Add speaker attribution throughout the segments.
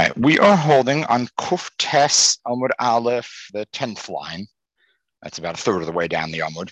Speaker 1: Okay, we are holding on Kuf Tes Amud Aleph, the 10th line. That's about a third of the way down the Amud.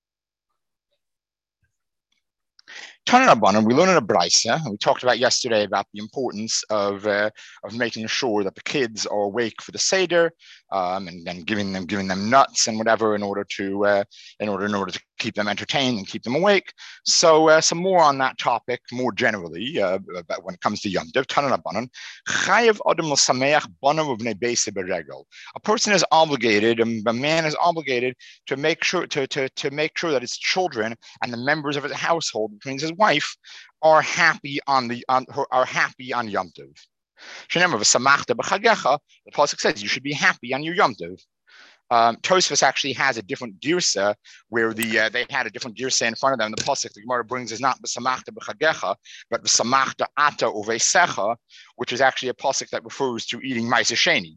Speaker 1: Tana Rabbanan, we learned in a brisa. We talked about yesterday about the importance of making sure that the kids are awake for the seder, and giving them nuts and whatever in order to keep them entertained and keep them awake. So some more on that topic more generally about when it comes to Yom Tov. Tana Rabbanan, Chayev Adam l'sameach banav uvnei beis beregel. A person is obligated, a man is obligated to make sure that his children and the members of his household, which means his wife, are happy on Yom Tov. The pasuk says you should be happy on your Yom Tov. Tosfos actually has a different girsa where they had a different girsa in front of them. The pasuk the Gemara brings is not v'samachta b'chagecha, but v'samachta ata uveisecha, which is actually a pasuk that refers to eating ma'aser sheni.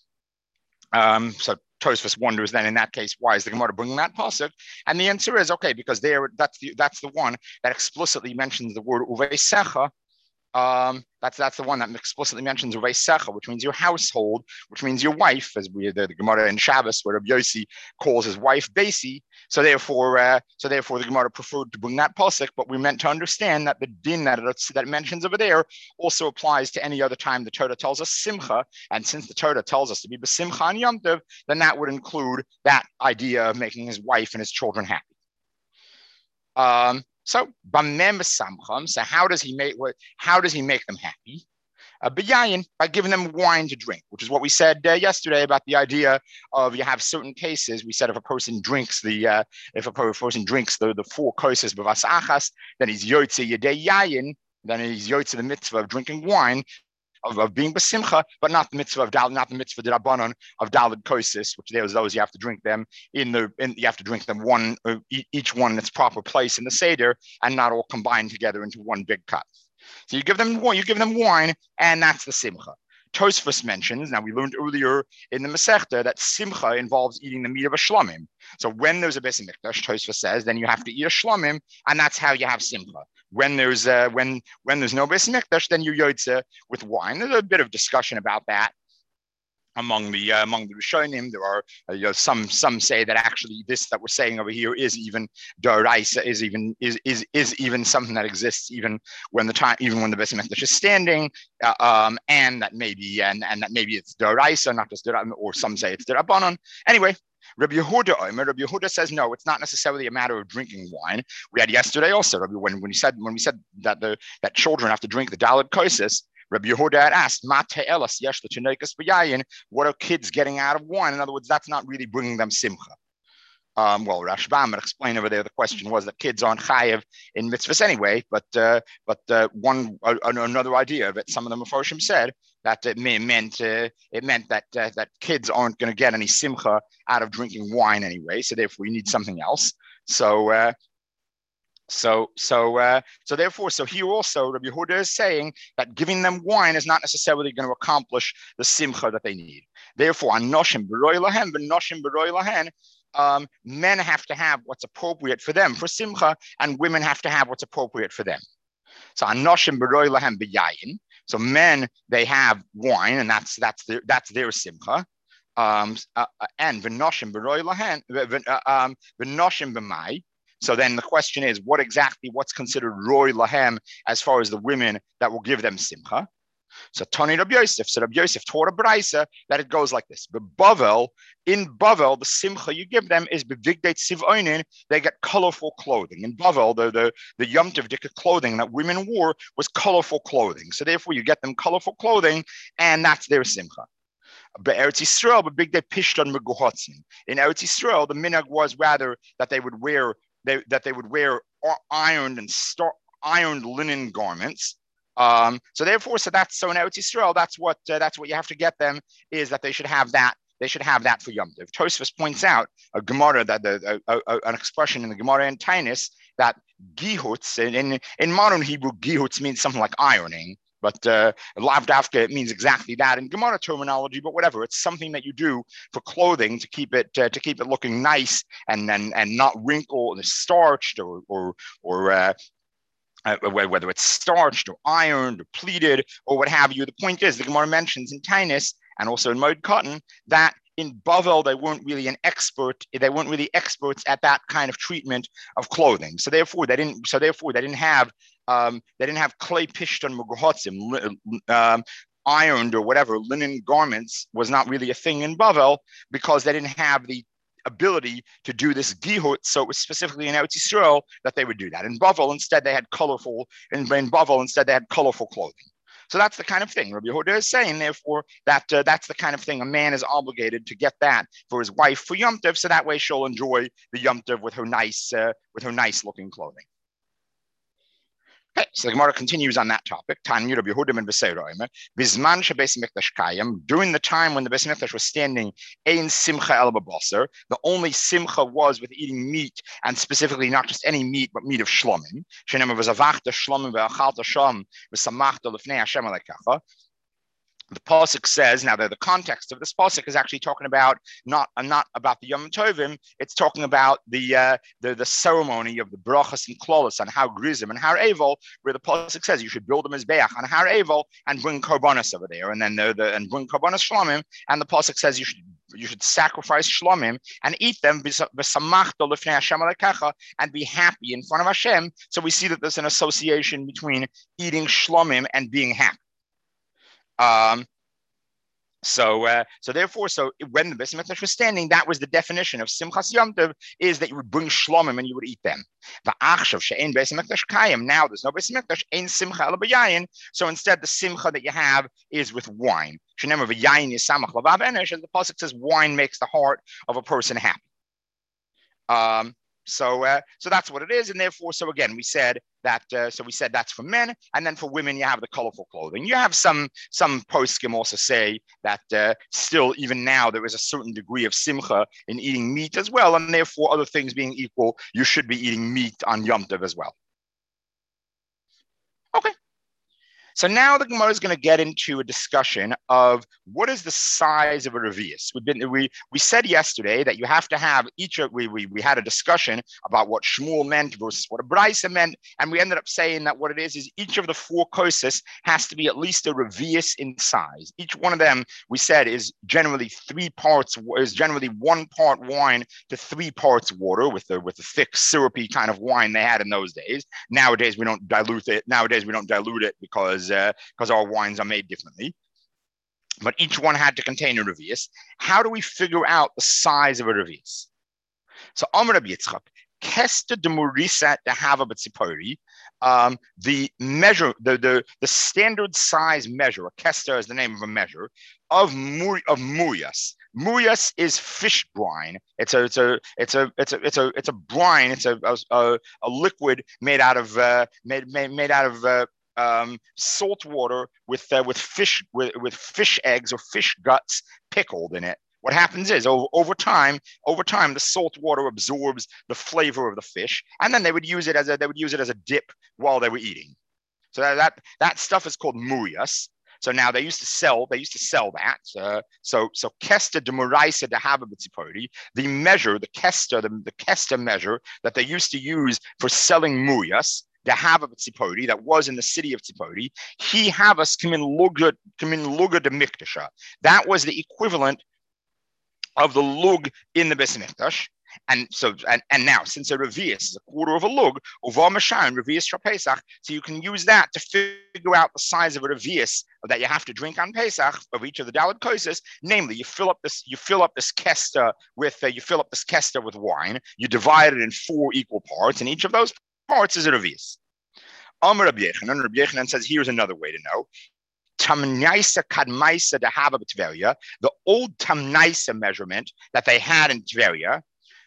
Speaker 1: So Tosfos wonders then in that case, why is the Gemara bringing that pasuk? And the answer is okay, because that's the one that explicitly mentions the word uveisecha. That's the one that explicitly mentions uveisecha, which means your household, which means your wife, as the Gemara in Shabbos, where Rabbi Yossi calls his wife Beisi. So therefore, the Gemara preferred to bring that pasuk, but we meant to understand that the din that it mentions over there also applies to any other time the Torah tells us simcha, and since the Torah tells us to be b'simcha on Yom Tov, then that would include that idea of making his wife and his children happy. So how does he make them happy? By giving them wine to drink, which is what we said yesterday about the idea of you have certain cases. We said if a person drinks the four koses b'vas achas, then he's yotze yedei yayin, then he's yotze the mitzvah of drinking wine, of being b'simcha, but not the mitzvah d'Rabbanan of daled koses, which there's those you have to drink them you have to drink them one each one in its proper place in the seder, and not all combined together into one big cup. So you give them wine, and that's the simcha. Tosfos mentions, now we learned earlier in the Masechta that simcha involves eating the meat of a shlomim. So when there's a Beis Hamikdash, Tosfos says, then you have to eat a shlomim, and that's how you have simcha. When there's no Beis Hamikdash, then you yotze with wine. There's a bit of discussion about that among the Rishonim. There are some say that actually this that we're saying over here is even d'oraisa, is even something that exists even when the Beis Hamikdash is standing, and that maybe it's d'oraisa, not just d'oraisa, or some say it's d'Rabbanan. Anyway, Rabbi Yehuda says no, it's not necessarily a matter of drinking wine. We had yesterday also when we said that children have to drink the daled koses. Rabbi Yehuda had asked, what are kids getting out of wine? In other words, that's not really bringing them simcha. Well, Rashbam had explained over there, the question was that kids aren't chayev in mitzvahs anyway, but another idea of it, some of the Mefarshim said that it meant that kids aren't going to get any simcha out of drinking wine anyway, so therefore you need something else. So here also Rabbi Yehuda is saying that giving them wine is not necessarily going to accomplish the simcha that they need. Therefore, on noshim b'roi lahen, v'noshim b'roi lahen, men have to have what's appropriate for them for simcha, and women have to have what's appropriate for them. So on noshim b'roi lahen b'yayin. So men, they have wine, and that's their simcha. And v'noshim b'roi lahen, v'noshim b'mai. So then the question is, what's considered roi lahem as far as the women that will give them simcha? So Tani Rabbi Yosef. So Rabbi Yosef taught a brisa that it goes like this. In Bavel, the simcha you give them is bevigdei tziv'onin. They get colorful clothing. In Bavel, the Yom Tov Dika clothing that women wore was colorful clothing. So therefore, you get them colorful clothing, and that's their simcha. But Eretz Yisrael, but big day pishton meguhotzin. In Eretz Yisrael, the minhag was rather that they would wear ironed linen garments. So in Eretz Yisrael, that's what you have to get them, is that they should have that. They should have that for Yom Tov. Tosfos points out a Gemara an expression in the Gemara in Tainis that gihutz in modern Hebrew, gihutz means something like ironing. But lav dafka, it means exactly that in Gemara terminology. But whatever, it's something that you do for clothing to keep it looking nice and not wrinkled or starched or whether it's starched or ironed or pleated or what have you. The point is, the Gemara mentions in Tainus and also in Moed Cotton that in Bavel they weren't really they weren't really experts at that kind of treatment of clothing. So therefore they didn't have clay pishton mugohotzim, ironed or whatever linen garments was not really a thing in Bavel because they didn't have the ability to do this gihut. So it was specifically in Eretz Yisrael that they would do that. In Bavel, instead, they had colorful clothing. So that's the kind of thing Rabbi Yehuda is saying, therefore, that that's the kind of thing a man is obligated to get that for his wife for Yom Tov, so that way she'll enjoy the Yom Tov with her nice looking clothing. Okay, so the Gemara continues on that topic. Tanya Rabbi Yehuda ben Beseira, Bizman shebeis mikdash kayim, during the time when the Beis Mikdash was standing, ein simcha el b'basar, the only simcha was with eating meat, and specifically not just any meat, but meat of shlomim. Shenem v'zavachta shlomim ve'achalta sham v'samachta lefnei Hashem alekacha. The pasuk says, now the context of this pasuk is actually talking about not about the Yom Tovim. It's talking about the ceremony of the brachas and klolos on Har Grizim and Har Evel, where the pasuk says you should build a mizbeach on Har Evel and bring korbanos over there, and then and bring korbanos shlomim. And the pasuk says you should sacrifice shlomim and eat them and be happy in front of Hashem. So we see that there's an association between eating shlomim and being happy. So therefore, when the Beis Mikdash was standing, that was the definition of Simchas Yom Tov, is that you would bring shlomim and you would eat them. V'achshav she'ein Beis Mikdash kayim. Now there's no Beis Mikdash, ein simcha ela b'yayin. So instead, the simcha that you have is with wine. She'nemar v'yayin yisamach lavav enesh, as the pasuk says, wine makes the heart of a person happy. So that's what it is, and therefore, so again, we said that's for men, and then for women, you have the colorful clothing. You have some poskim also say that still, even now, there is a certain degree of simcha in eating meat as well, and therefore, other things being equal, you should be eating meat on Yom Tov as well. Okay. So now the Gemara is going to get into a discussion of what is the size of a revius. We said yesterday that you have to have we had a discussion about what Shmuel meant versus what a Braisa meant, and we ended up saying that what it is each of the four kosses has to be at least a revius in size. Each one of them, we said, is generally 1 part wine to 3 parts water with the thick syrupy kind of wine they had in those days. Nowadays we don't dilute it because our wines are made differently. But each one had to contain a revius. How do we figure out the size of a revius? So Amar Rabbi Yitzchak, Kesta de Murisa de Hava B'Tzipori, the measure, the standard size measure, a Kesta is the name of a measure, of murias. Murias is fish brine. It's a brine. It's a liquid made out of salt water with fish eggs or fish guts pickled in it. What happens is over time, the salt water absorbs the flavor of the fish, and then they would use it as a dip while they were eating. So that stuff is called murias. So now they used to sell that. So kesta de muraisa de hava b'tzipori, the kesta measure that they used to use for selling murias, the Hava Tzipori that was in the city of Tzipori, he havas kamin luga de mikdasha. That was the equivalent of the lug in the Beis Mikdash. And now, since a revius is a quarter of a lug, uva mashan revius shel Pesach, so you can use that to figure out the size of a revius that you have to drink on Pesach of each of the Daled kosses. Namely, you fill up this kesta with wine. You divide it in 4 equal parts, and each of those parts is a revius. Amar Rabbi Yechanan, and Rabbi Yechanan says, here's another way to know. Tamnaisa kadmaisa de hava b'Tveria, the old Tamnaisa measurement that they had in Tveria.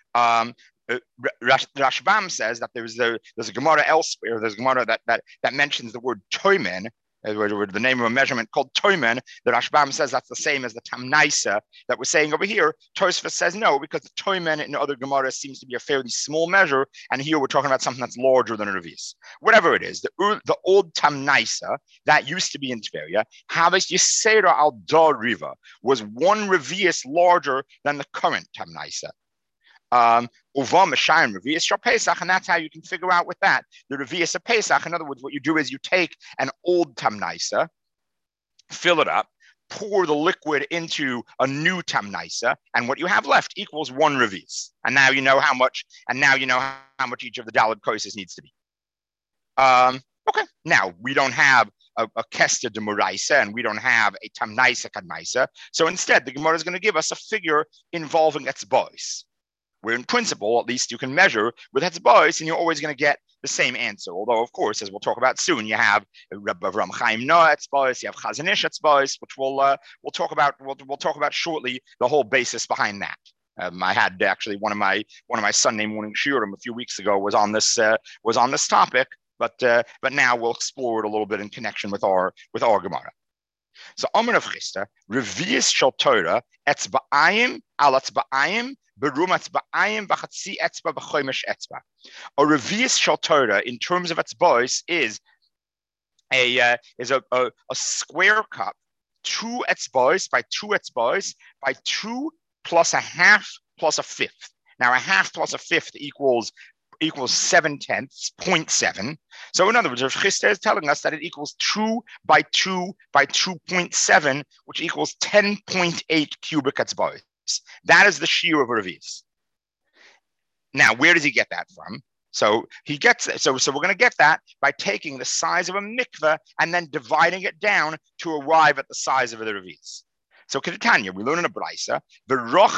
Speaker 1: Rashbam says that there's a Gemara elsewhere. There's a Gemara that mentions the word toimen, the name of a measurement called toimen. The Rashbam says that's the same as the Tamnaisa that we're saying over here. Tosfos says no, because the toimen in other Gemaras seems to be a fairly small measure, and here we're talking about something that's larger than a revius. Whatever it is, the old Tamnaisa that used to be in Tveria, Havas Yisera al Dar Riva, was 1 revius larger than the current Tamnaisa. Uva Meshayim Revius Shal Pesach, and that's how you can figure out with that the Revius of Pesach. In other words, what you do is you take an old Tamnaisa, fill it up, pour the liquid into a new Tamnaisa, and what you have left equals one Revius. And now you know how much, how much each of the Daled Koises needs to be. Okay, now we don't have a Kesta de Muraisa, and we don't have a Tamnaisa Kadmaisa. So instead, the Gemara is going to give us a figure involving Etzbois, where in principle, at least you can measure with Etzbois, and you're always going to get the same answer. Although, of course, as we'll talk about soon, you have Rabbi Avram Chaim Noah Etzbois, you have Chazon Ish Etzbois, which we'll talk about. We'll talk about shortly the whole basis behind that. I had actually one of my Sunday morning shiurim a few weeks ago was on this topic, but now we'll explore it a little bit in connection with our Gemara. So Amar of Chisda, Revius Shal Torah Etzba'ayim al Etzba'ayim Berum Etzba'ayim V'chatzi Etzba B'chomish Etzba. A Revius Shal Torah in terms of Etzbois is a square cup, 2 Etzbois by 2 Etzbois by 2 plus a half plus a fifth. Now a half plus a fifth equals 7/10, 0.7. So in other words, Rav Chisda is telling us that it equals 2 by 2 by 2.7, which equals 10.8 cubic etzbois. That is the shiur of a revius. Now, where does he get that from? So we're going to get that by taking the size of a mikveh and then dividing it down to arrive at the size of the revius. So Ketanya, we learn in a brisa, the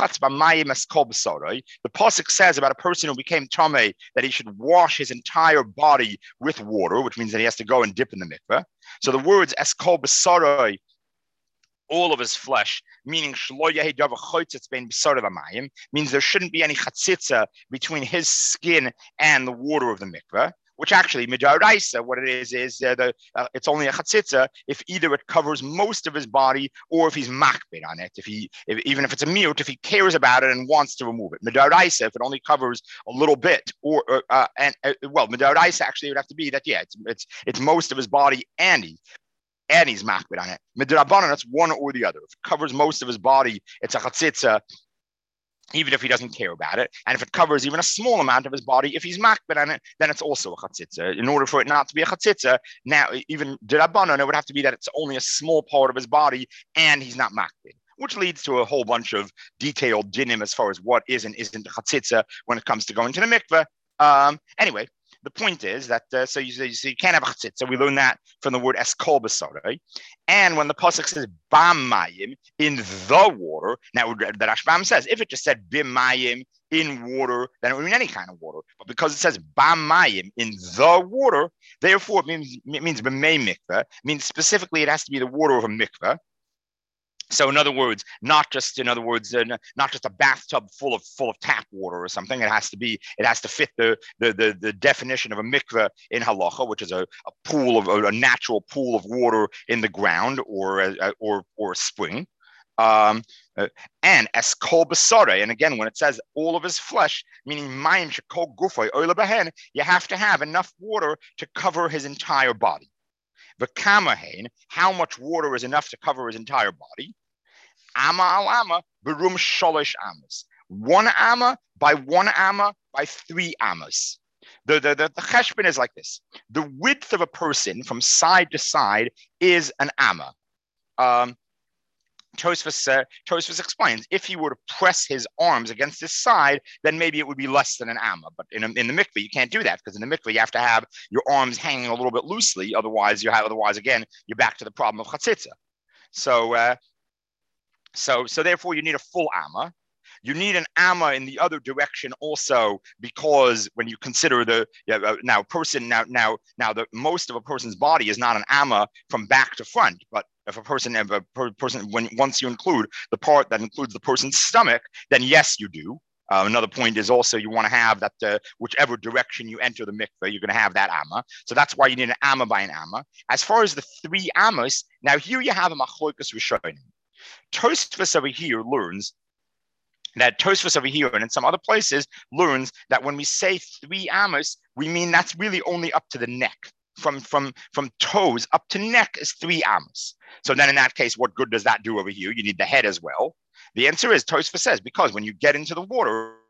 Speaker 1: pasuk says about a person who became tamei that he should wash his entire body with water, which means that he has to go and dip in the mikveh. So the words eskol b'saroi, all of his flesh, meaning means there shouldn't be any chatzitza between his skin and the water of the mikveh. Which actually, midaraisa, what it is it's only a chatzitza if either it covers most of his body or if he's makbid on it. Even if it's a mute, if he cares about it and wants to remove it. Midaraisa, if it only covers a little bit, midaraisa actually would have to be that it's most of his body and he's makbid on it. Midrabanan, it's one or the other. If it covers most of his body, it's a chatzitza, even if he doesn't care about it. And if it covers even a small amount of his body, if he's makbid on it, then it's also a chatzitza. In order for it not to be a chatzitza, now even d'Rabbanan, it would have to be that it's only a small part of his body and he's not makbid, which leads to a whole bunch of detailed dinim as far as what is and isn't a chatzitza when it comes to going to the mikveh. Anyway, the point is that so you can't have a chatzitza. We learn that from the word eskol b'saroi. And when the pasuk says bam mayim, in the water, now the Rashbam says if it just said bim mayim, in water, then it would mean any kind of water. But because it says bam mayim, in the water, therefore it means b'mei mikveh, means specifically it has to be the water of a mikveh. So in other words, not just a bathtub full of tap water or something. It has to fit the definition of a mikveh in halacha, which is a natural pool of water in the ground or a spring. And eskol b'sarei, and again, when it says all of his flesh, meaning mayim shekol gufay oila behen, you have to have enough water to cover his entire body. V'kamahein, how much water is enough to cover his entire body? Ama al ama, berum sholosh amas. 1 amma by 1 amma by 3 ammas. The cheshbon is like this. The width of a person from side to side is an amma. Tosfos explains, if he were to press his arms against his side, then maybe it would be less than an amma. But in the mikveh, you can't do that, because in the mikveh, you have to have your arms hanging a little bit loosely. Otherwise, again, you're back to the problem of chatzitza. So therefore, you need a full amma. You need an amma in the other direction also, because when you consider most of a person's body is not an amma from back to front, but if a person, once you include the part that includes the person's stomach, then yes, you do. Another point is also you want to have that whichever direction you enter the mikveh, you're going to have that amma. So that's why you need an amma by an amma. As far as the 3 ammas, now here you have a machlokas rishonim. Tosfos over here learns that Tosfos over here and in some other places learns that when we say 3 ammas, we mean that's really only up to the neck. From toes up to neck is 3 ammas. So then in that case, what good does that do over here? You need the head as well. The answer is, Tosfos says, because when you get into the water,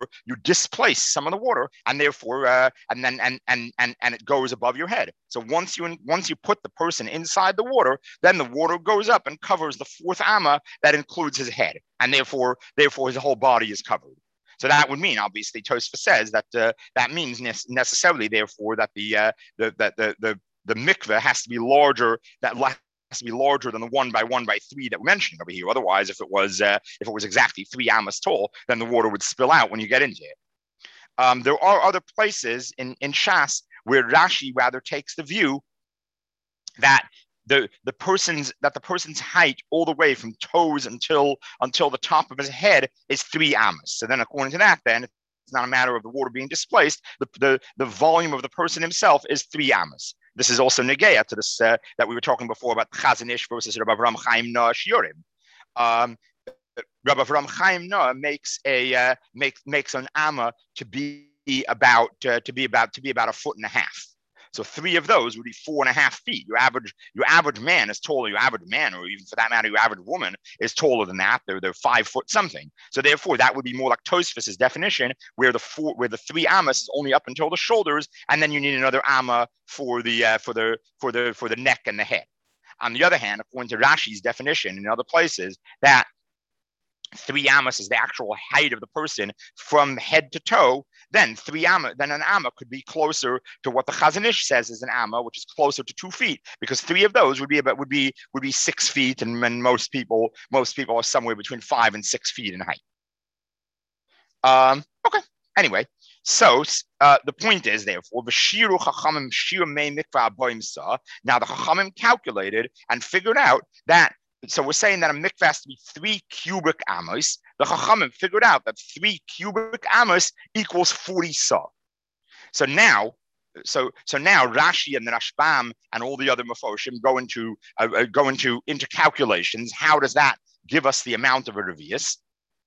Speaker 1: you displace some of the water, and therefore, and it goes above your head. So once you put the person inside the water, then the water goes up and covers the fourth amma that includes his head, and therefore his whole body is covered. So that would mean, obviously, Tosfos says that that means necessarily, therefore, that the mikveh has to be larger. That has to be larger than the 1 by 1 by 3 that we're mentioning over here. Otherwise, if it was exactly 3 amas tall, then the water would spill out when you get into it. There are other places in Shas where Rashi rather takes the view that the person's height all the way from toes until the top of his head is 3 amas. So then, according to that, then it's not a matter of the water being displaced. The volume of the person himself is 3 amas. This is also negeya to this that we were talking before about Chazon Ish versus Rabbi Avraham Chaim Noah Shiurim. Rabbi Avraham Chaim Noah makes an amma to be about a foot and a half. So 3 of those would be 4.5 feet. Your average man is taller. Your average man, or even for that matter, your average woman is taller than that. They're 5 foot something. So therefore, that would be more like Tosfos' definition, where the 3 amas is only up until the shoulders, and then you need another amma for the neck and the head. On the other hand, according to Rashi's definition in other places, that 3 amas is the actual height of the person from head to toe, then an amma could be closer to what the Chazon Ish says is an amma, which is closer to 2 feet, because 3 of those would be 6 feet, and most people are somewhere between 5 and 6 feet in height. Okay. Anyway, so the point is, therefore, now the Chachamim calculated and figured out that. So we're saying that a mikveh has to be 3 cubic amos. The Chachamim figured out that 3 cubic amos equals 40 sa. So now Rashi and the Rashbam and all the other Mefoshim go into calculations. How does that give us the amount of a revius?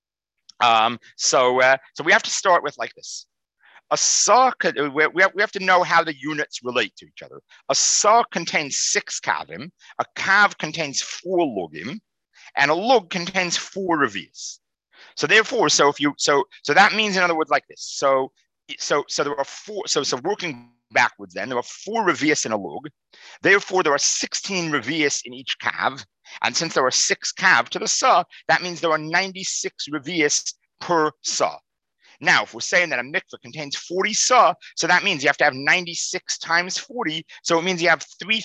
Speaker 1: So we have to start with like this. A saw, we have to know how the units relate to each other. A saw contains 6 kavim, a kav contains 4 lugim, and a lug contains 4 revius. So therefore, so that means, in other words, like this. So there are 4. So working backwards, then there are 4 revius in a lug. Therefore, there are 16 revius in each kav, and since there are 6 kav to the saw, that means there are 96 revius per saw. Now, if we're saying that a mikveh contains 40 sa, so that means you have to have 96 times 40. So it means you have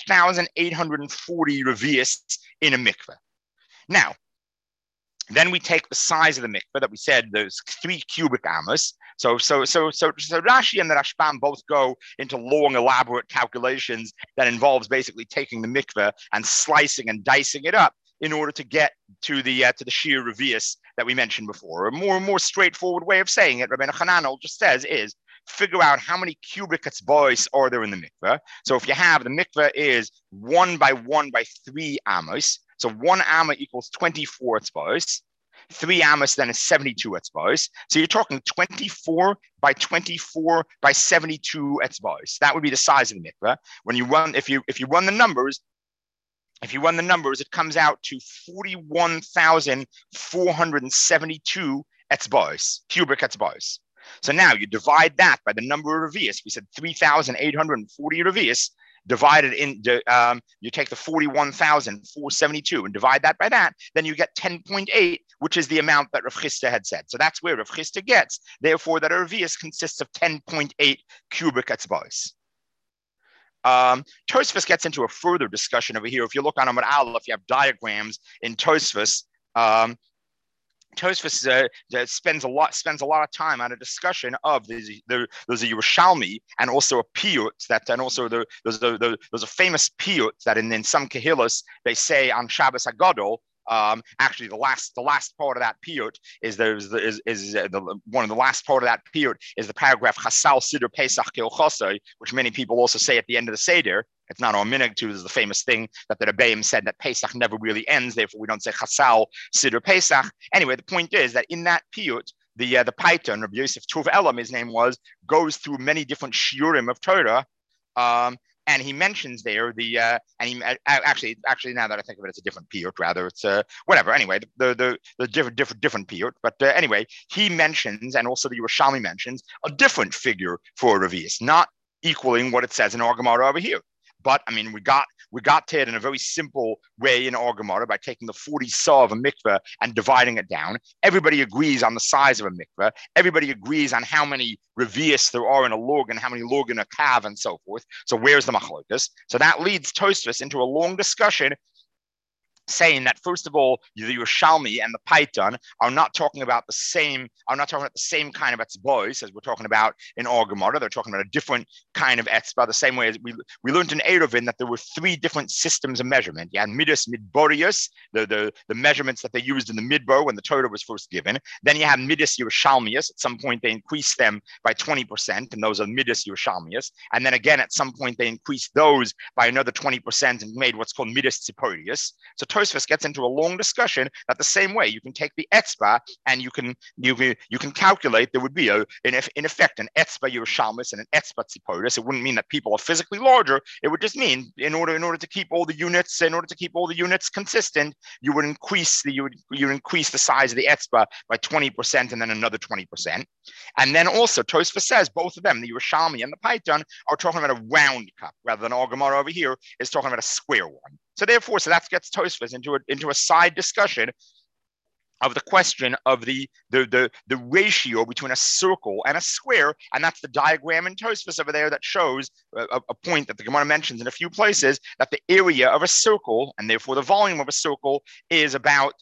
Speaker 1: 3,840 revius in a mikveh. Now, then we take the size of the mikveh that we said there's 3 cubic amos. So Rashi and the Rashbam both go into long, elaborate calculations that involves basically taking the mikveh and slicing and dicing it up in order to get to the sheer revius that we mentioned before. A more straightforward way of saying it, Rabbeinu Hananel just says, is figure out how many cubic etzbos are there in the mikveh. So if you have the mikveh is 1 by 1 by 3 amos, so 1 amma equals 24 etzbos. 3 amos then is 72 etzbos. So you're talking 24 by 24 by 72 etzbos. That would be the size of the mikveh. When you run, if you run the numbers, it comes out to 41,472 etzbos, cubic etzbos. So now you divide that by the number of revius. We said 3,840 revius. Divided in, you take the 41,472 and divide that by that, then you get 10.8, which is the amount that Rav Chisda had said. So that's where Rav Chisda gets, therefore, that a revius consists of 10.8 cubic etzbos. Tosfos gets into a further discussion over here. If you look on Amud Aleph, you have diagrams in Tosfos. Tosfos spends a lot of time on a discussion of there's a Yerushalmi and also a piyut there's a famous piyut that in some kahillos they say on Shabbos Hagadol. Actually, the last part of that piyut is one of the last part of that piyut is the paragraph Chasal Siddur Pesach Kil Chosei, which many people also say at the end of the Seder. It's not our minhag to. This is the famous thing that the Rebbeim said that Pesach never really ends. Therefore, we don't say Chasal Siddur Pesach. Anyway, the point is that in that piyut, the Paiton, Rabbi Yosef Tov Elam, his name was, goes through many different shiurim of Torah. And he mentions there actually now that I think of it, it's a different piyut. Rather, it's whatever. Anyway, the different piyut. But anyway, he mentions, and also the Yerushalmi mentions, a different figure for a revius, not equaling what it says in our Gemara over here. But I mean, we got to it in a very simple way in our Gemara by taking the 40 saw of a mikveh and dividing it down. Everybody agrees on the size of a mikveh. Everybody agrees on how many revius there are in a lug and how many lug in a kav and so forth. So where's the machlokas? So that leads Tosfos into a long discussion, saying that first of all, the Yerushalmi and the Paitan are not talking about the same kind of etzbos as we're talking about in our Gemara. They're talking about a different kind of etzba, the same way as we learned in Eruvin that there were 3 different systems of measurement. You had midas midborius, the measurements that they used in the midbar when the Torah was first given. Then you have midas Yerushalmius. At some point they increased them by 20%, and those are midas Yerushalmius. And then again at some point they increased those by another 20% and made what's called midas Tziporius. So Tosfos gets into a long discussion that the same way you can take the etzba and you can calculate there would be in effect an etzba Yerushalmis and an etzba Tziporis. It wouldn't mean that people are physically larger. It would just mean in order to keep all the units consistent, you would increase the size of the etzba by 20% and then another 20%. And then also Tosfos says both of them, the Yerushalmi and the Paitan, are talking about a round cup rather than our Gemara over here is talking about a square one. So therefore, that gets Tosfos into a side discussion of the question of the ratio between a circle and a square, and that's the diagram in Tosfos over there that shows a point that the Gemara mentions in a few places, that the area of a circle and therefore the volume of a circle is about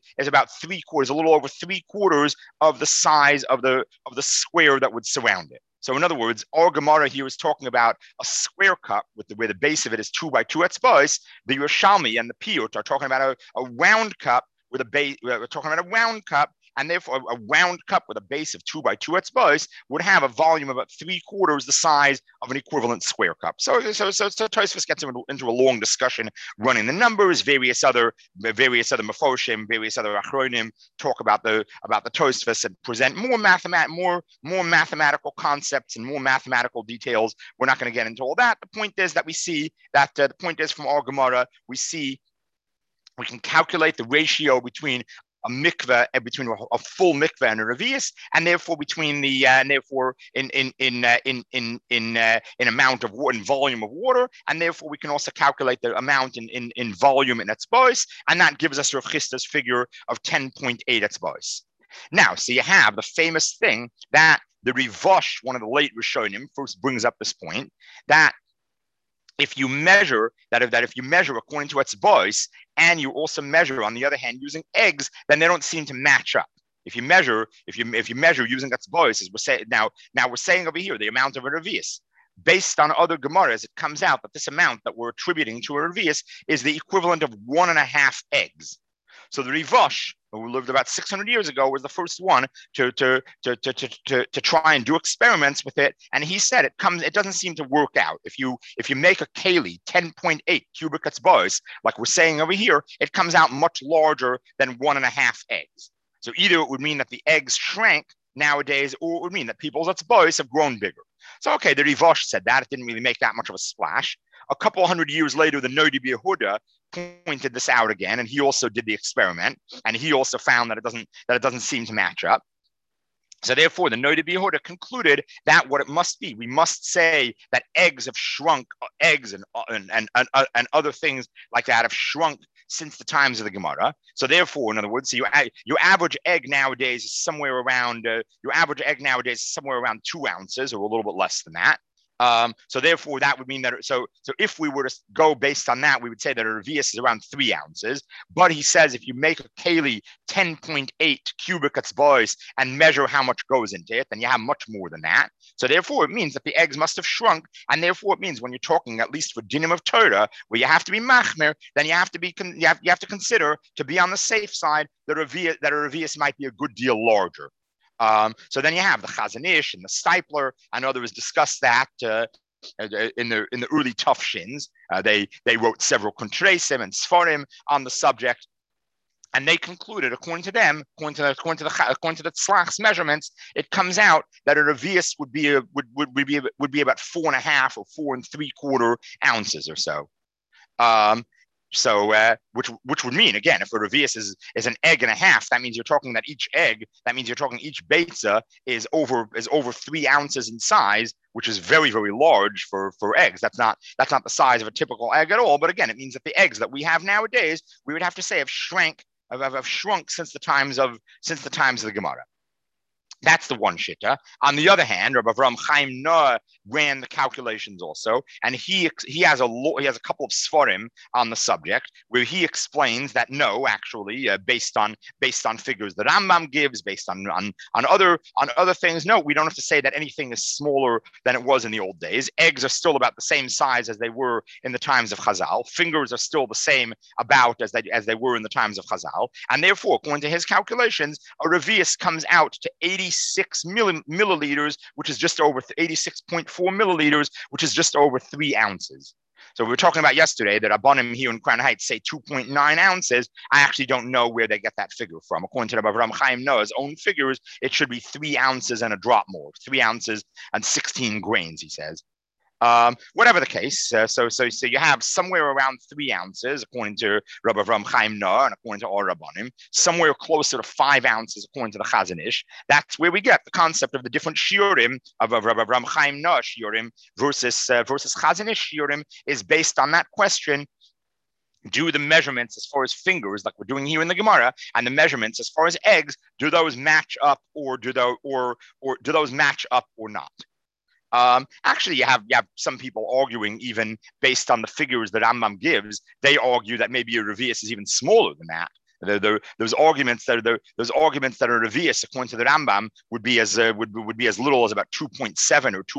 Speaker 1: 3/4, a little over 3/4 of the size of the square that would surround it. So in other words, our Gemara here is talking about a square cup where the base of it is 2 by 2 etzbos. The Yerushalmi and the Piyut are talking about a round cup with a base. We're talking about a round cup, and therefore a round cup with a base of 2 by 2 etzbos would have a volume of about 3/4 the size of an equivalent square cup. So Tosfos gets into a long discussion, running the numbers. Various other mefoshim, various other achronim talk about the Tosfos and present more mathematical concepts and more mathematical details. We're not going to get into all that. The point is that we see that the point is from our Gemara, we can calculate the ratio between a mikveh and between a full mikveh and a revius, and therefore between the and therefore in amount of water, in volume of water, and therefore we can also calculate the amount in volume in etzbos, and that gives us Rav Chisda's figure of 10.8 etzbos. Now, so you have the famous thing that the Rivosh, one of the late Rishonim, first brings up this point that if you measure according to etzbos, and you also measure on the other hand using eggs, then they don't seem to match up. If you measure using etzbos, as we're saying now we're saying over here the amount of a revius. Based on other Gemaras, it comes out that this amount that we're attributing to a revius is the equivalent of 1.5 eggs. So the Rivosh, who lived about 600 years ago, was the first one to try and do experiments with it, and he said it doesn't seem to work out. If you make a keli 10.8 cubic etzbos, like we're saying over here, it comes out much larger than 1.5 eggs. So either it would mean that the eggs shrank nowadays, or it would mean that people's etzbos have grown bigger. So okay, the Rivosh said that. It didn't really make that much of a splash. A couple hundred years later, the Noda B'Yehuda pointed this out again, and he also did the experiment, and he also found that it doesn't seem to match up. So therefore, the Noda B'Yehuda concluded that what it must be, we must say that eggs have shrunk, eggs and other things like that have shrunk since the times of the Gemara. So therefore, in other words, so your average egg nowadays is somewhere around 2 ounces, or a little bit less than that. So therefore, that would mean that, so if we were to go based on that, we would say that a revius is around 3 ounces. But he says if you make a keli 10.8 cubic etzbos and measure how much goes into it, then you have much more than that. So therefore, it means that the eggs must have shrunk, and therefore it means when you're talking, at least for dinim of Torah, where you have to be machmer, then you have to consider, to be on the safe side, that a revius might be a good deal larger. So then you have the Chazon Ish and the Stipler, and others discussed that in the early Tufshins. They wrote several Kontresim and Sforim on the subject. And they concluded, according to them, according to the Tzlach's measurements, it comes out that a revius would be about 4.5 or 4 3/4 ounces or so. Which would mean, again, if a revius is an egg and a half, that means you're talking that each beitza is over 3 ounces in size, which is very, very large for eggs. That's not the size of a typical egg at all. But again, it means that the eggs that we have nowadays, we would have to say have shrunk since the times of the Gemara. That's the one shitta. On the other hand, Rabbi Avraham Chaim Noah ran the calculations also, and he has a couple of svarim on the subject where he explains that no, actually, based on figures that Rambam gives, based on other things, no, we don't have to say that anything is smaller than it was in the old days. Eggs are still about the same size as they were in the times of Chazal. Fingers are still the same about as they were in the times of Chazal, and therefore, according to his calculations, a revius comes out to 86 milliliters, which is just over 86.4 milliliters, which is just over 3 ounces. So we were talking about yesterday that Abanim here in Crown Heights say 2.9 ounces. I actually don't know where they get that figure from. According to Rabbi Avraham Chaim Noah's own figures, it should be 3 ounces and a drop more, 3 ounces and 16 grains, he says. Whatever the case, so you have somewhere around 3 ounces, according to Rabbi Avraham Chaim Noah and according to all Rabbanim, somewhere closer to 5 ounces, according to the Chazon Ish. That's where we get the concept of the different shiurim of Rabbi Avraham Chaim Noah shiurim versus Chazon Ish shiurim is based on that question. Do the measurements as far as fingers, like we're doing here in the Gemara, and the measurements as far as eggs, do those match up, or do those match up or not? Actually, you have some people arguing, even based on the figures that Rambam gives, they argue that maybe a revius is even smaller than that. Those arguments that are revius, according to the Rambam, would be as little as about 2.7 or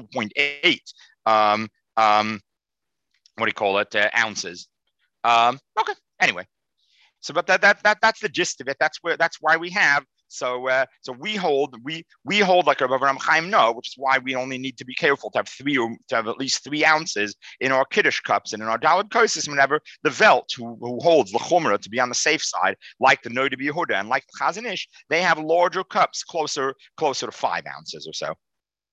Speaker 1: 2.8. What do you call it? Ounces. Okay. Anyway, so but that's the gist of it. That's why we have. So we hold like Rabbi Avraham Chaim Noah, which is why we only need to be careful to have at least 3 ounces in our Kiddush cups and in our Daled Kosis, whenever the Velt, who holds the Chumrah to be on the safe side, like the Noda B'Yehuda and like the Chazon Ish, they have larger cups closer to 5 ounces or so.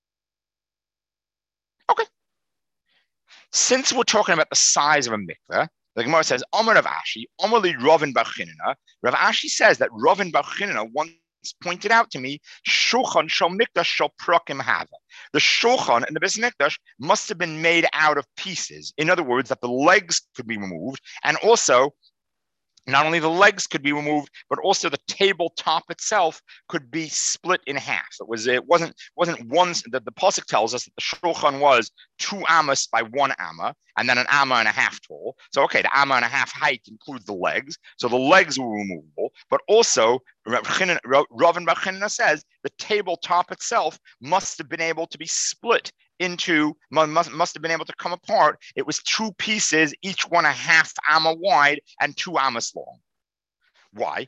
Speaker 1: Okay. Since we're talking about the size of a mikveh, the Gemara says, Amar Rav Ashi, Amar li Ravin bar Chinna. Rav Ashi says that Ravin bar Chinna once pointed out to me, Shulchan shel mikdash shel prakim hava. The shulchan and the Beis Mikdash must have been made out of pieces. In other words, that the legs could be removed, and also not only the legs could be removed, but also the tabletop itself could be split in half. It wasn't one. The pasuk tells us that the shulchan was 2 amas by 1 amma, and then an amma and a half tall. So okay, the amma and a half height includes the legs, so the legs were removable. But also, Ravin bar Chinna says the tabletop itself must have been able to be split into, must have been able to come apart. It was 2 pieces, each one a half amma wide and 2 ammas long. Why?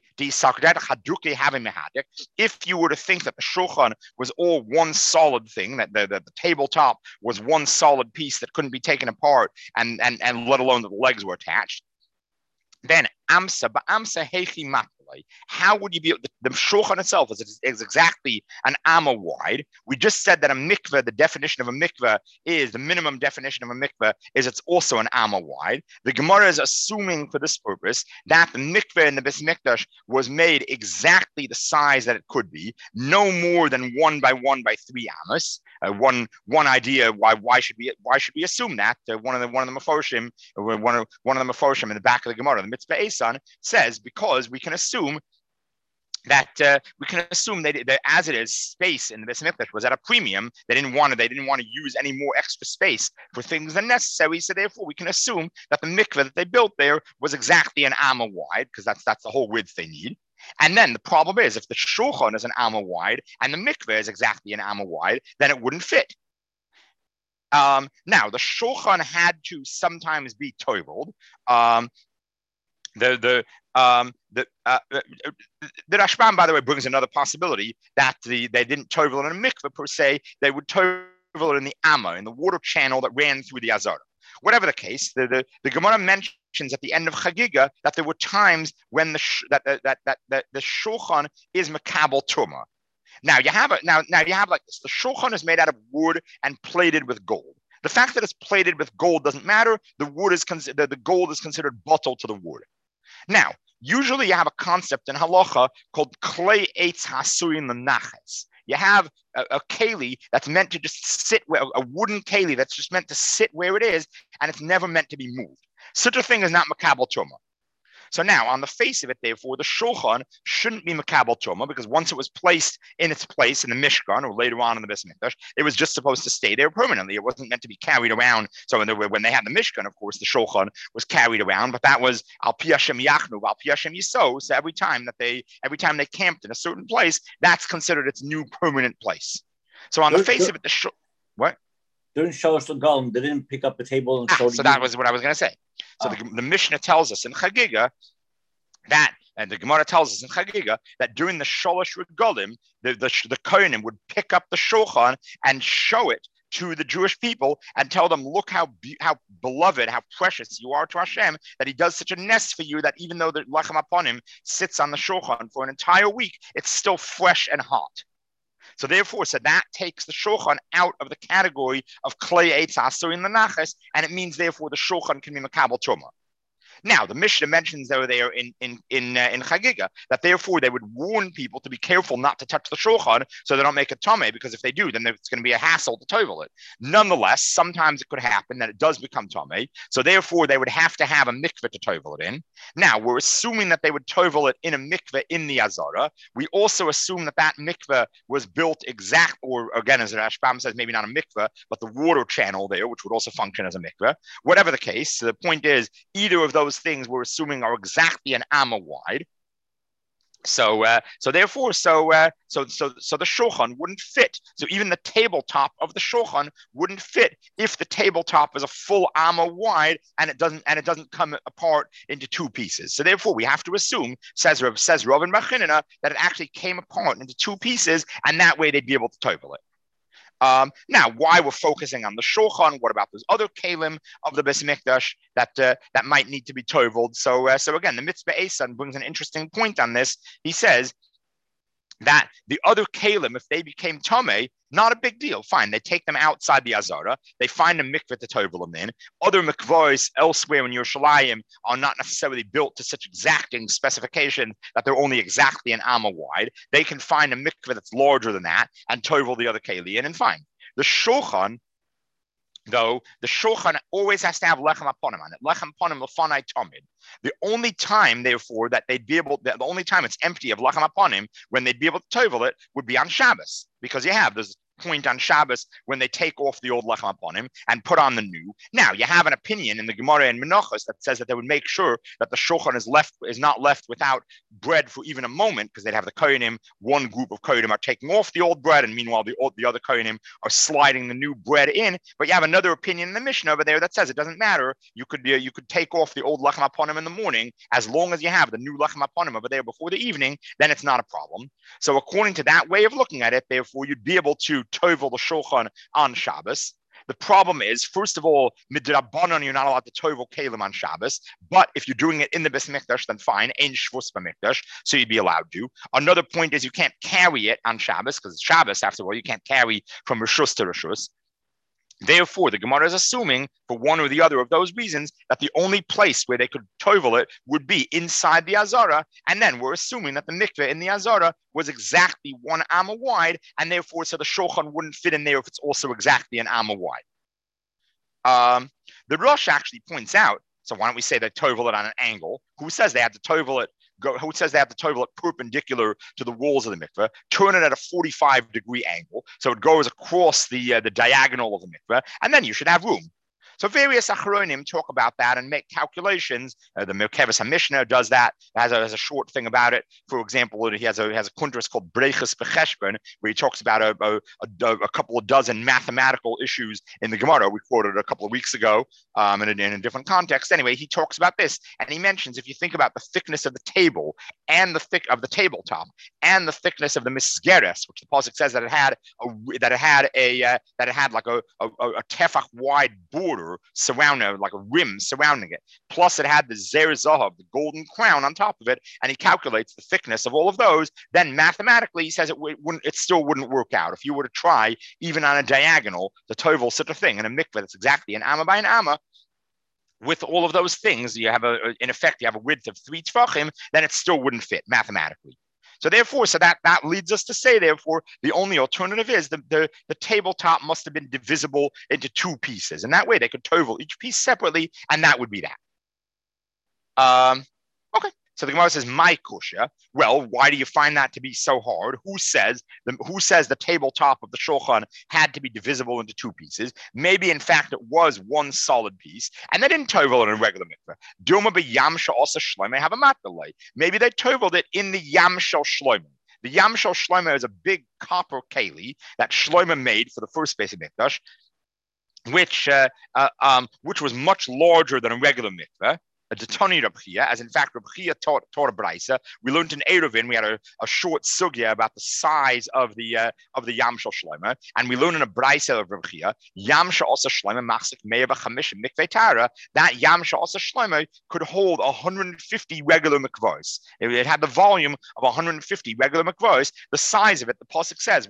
Speaker 1: If you were to think that the shulchan was all one solid thing, that the tabletop was one solid piece that couldn't be taken apart, and let alone that the legs were attached, then amsa heichi matlei. How would you be? The shulchan itself is exactly an amma wide. We just said that a mikveh, the definition of a mikveh is, the minimum definition of a mikveh is it's also an amma wide. The Gemara is assuming for this purpose that the mikveh in the Beis Mikdash was made exactly the size that it could be, no more than 1 by 1 by 3 amos. One idea why should we assume that? One of the Mefarshim in the back of the Gemara, the Mitzvah Esan, says because we can assume that as it is, space in the Beis Mikdash was at a premium. They didn't want to use any more extra space for things than necessary. So therefore, we can assume that the mikveh that they built there was exactly an amma wide, because that's the whole width they need. And then the problem is, if the shulchan is an amma wide and the mikveh is exactly an amma wide, then it wouldn't fit. Now the shulchan had to sometimes be toiveled. The Rashbam, by the way, brings another possibility that they didn't tovel in a mikveh per se. They would tovel in the amma, in the water channel that ran through the Azara. whatever the case, the Gemara mentions at the end of Chagiga that there were times when the shulchan is makabel tuma. Now you have like this. The shulchan is made out of wood and plated with gold. The fact that it's plated with gold doesn't matter. The gold is considered bottle to the wood. Now, usually you have a concept in halacha called klei eitz hasuyin l'naches. You have a keli that's meant to just sit where a wooden keli that's just meant to sit where it is, and it's never meant to be moved. Such a thing is not makabel tuma. So now, on the face of it, therefore, the shulchan shouldn't be makabel tuma because once it was placed in its place in the Mishkan or later on in the Beis Mikdash, it was just supposed to stay there permanently. It wasn't meant to be carried around. So when they had the Mishkan, of course, the shulchan was carried around, but that was al pi Hashem yachnu, al pi Hashem yiso. So every time they camped in a certain place, that's considered its new permanent place. So on the face of it, what?
Speaker 2: During Shalosh L'Galim, they didn't pick up the table and show.
Speaker 1: So that was what I was going to say. So the Mishnah tells us in Chagiga that, and the Gemara tells us in Chagiga that during the Shalosh Regalim, the Kohanim would pick up the shulchan and show it to the Jewish people and tell them, look how beloved, how precious you are to Hashem, that He does such a nest for you that even though the lechem upon Him sits on the shulchan for an entire week, it's still fresh and hot. So therefore, that takes the shulchan out of the category of klei eitz hasuyin l'naches, and it means therefore the shulchan can be makabel tuma. Now, the Mishnah mentions over there in Chagiga that therefore they would warn people to be careful not to touch the shulchan so they don't make it tameh, because if they do, then it's going to be a hassle to tovel it. Nonetheless, sometimes it could happen that it does become tameh, so therefore they would have to have a mikveh to tovel it in. Now, we're assuming that they would tovel it in a mikveh in the Azara. We also assume that mikveh was built or again, as Rashbam says, maybe not a mikveh, but the water channel there, which would also function as a mikveh. Whatever the case, the point is, either of those things we're assuming are exactly an amma wide. So therefore the shulchan wouldn't fit. So even the tabletop of the shulchan wouldn't fit if the tabletop is a full amma wide and it doesn't come apart into two pieces. So therefore we have to assume, says Rav and Machinina, that it actually came apart into two pieces, and that way they'd be able to tovel it. Now, why we're focusing on the shulchan? What about those other kalim of the Beis Mikdash that might need to be toveled? So again, the Mitzvah Esan brings an interesting point on this. He says that the other kalim, if they became tameh, not a big deal. Fine, they take them outside the Azara. They find a mikveh to tovel them in. Other mikvahs elsewhere in Yerushalayim are not necessarily built to such exacting specifications that they're only exactly an amma wide. They can find a mikveh that's larger than that and tovel the other keli in, and fine. The shulchan, though, the shulchan always has to have lechem aponim on it. Lechem aponim lefanai tamid. The only time, therefore, that the only time it's empty of lechem aponim, when they'd be able to tovel it, would be on Shabbos, because there's point on Shabbos when they take off the old lechem aponim and put on the new. Now, you have an opinion in the Gemara and Menachos that says that they would make sure that the shulchan is not left without bread for even a moment, because they'd have the kohanim, one group of kohanim are taking off the old bread, and meanwhile the other kohanim are sliding the new bread in. But you have another opinion in the Mishnah over there that says it doesn't matter. You could take off the old lechem aponim in the morning, as long as you have the new lechem aponim over there before the evening, then it's not a problem. So according to that way of looking at it, therefore you'd be able to tovel the shulchan on Shabbos. The problem is, first of all, midrabanan, you're not allowed to tovel kalim on Shabbos. But if you're doing it in the Beis Mikdash, then fine, ein shvus b'mikdash, so you'd be allowed to. Another point is you can't carry it on Shabbos, because Shabbos, after all, you can't carry from rishus to rishus. Therefore, the Gemara is assuming, for one or the other of those reasons, that the only place where they could tovel it would be inside the Azara, and then we're assuming that the mikveh in the Azara was exactly 1 amma wide, and therefore, so the shulchan wouldn't fit in there if it's also exactly an amma wide. The Rosh actually points out, so why don't we say they tovel it on an angle? Who says they have to tovel it? Who says they have to tovel it perpendicular to the walls of the mikveh, turn it at a 45-degree angle, so it goes across the diagonal of the mikveh, and then you should have room. So various achronim talk about that and make calculations. The Merkeves HaMishnah does that. Has a short thing about it. For example, he has a kuntres called Breiches Becheshbon, where he talks about a couple of dozen mathematical issues in the Gemara. We quoted a couple of weeks ago in a different context. Anyway, he talks about this, and he mentions, if you think about the thickness of the table and the thickness of the tabletop and the thickness of the misgeres, which the pasuk says that it had like a tefach wide border. border surrounding, like a rim surrounding it. Plus, it had the Zer Zahav, the golden crown on top of it, and he calculates the thickness of all of those. Then mathematically, he says it still wouldn't work out. If you were to try, even on a diagonal, to tovel such a thing in a mikveh that's exactly an amma by an amma, with all of those things, you have in effect, you have a width of 3 tefachim, then it still wouldn't fit mathematically. So therefore, that leads us to say, therefore, the only alternative is the tabletop must have been divisible into 2 pieces. And that way they could tovel each piece separately, and that would be that. Okay. So the Gemara says, "My kusha." Well, why do you find that to be so hard? Who says the tabletop of the shulchan had to be divisible into 2 pieces? Maybe in fact it was one solid piece, and they didn't tovel it in a regular mikveh. Duma b'yam she'asa shloimeh have a matgalei. Maybe they toveled it in the yam shel shloimeh. The yam shel shloimeh is a big copper keli that Shloimeh made for the first Beis Hamikdash, which was much larger than a regular mikveh. A Detoni Reb Chia, as in fact Reb Chia taught a brisa. We learned in Eruvin, we had a short sugya about the size of the Yam Shel Shloimeh, and we learned in a brisa of Reb Chia, Yam Shel Asa Shloimeh Machzik Me'ah v'Chamish Mikvei Tara, that Yam Shel Asa Shloimeh could hold 150 regular mikvos. It had the volume of 150 regular mikvos. The size of it, the pasuk says,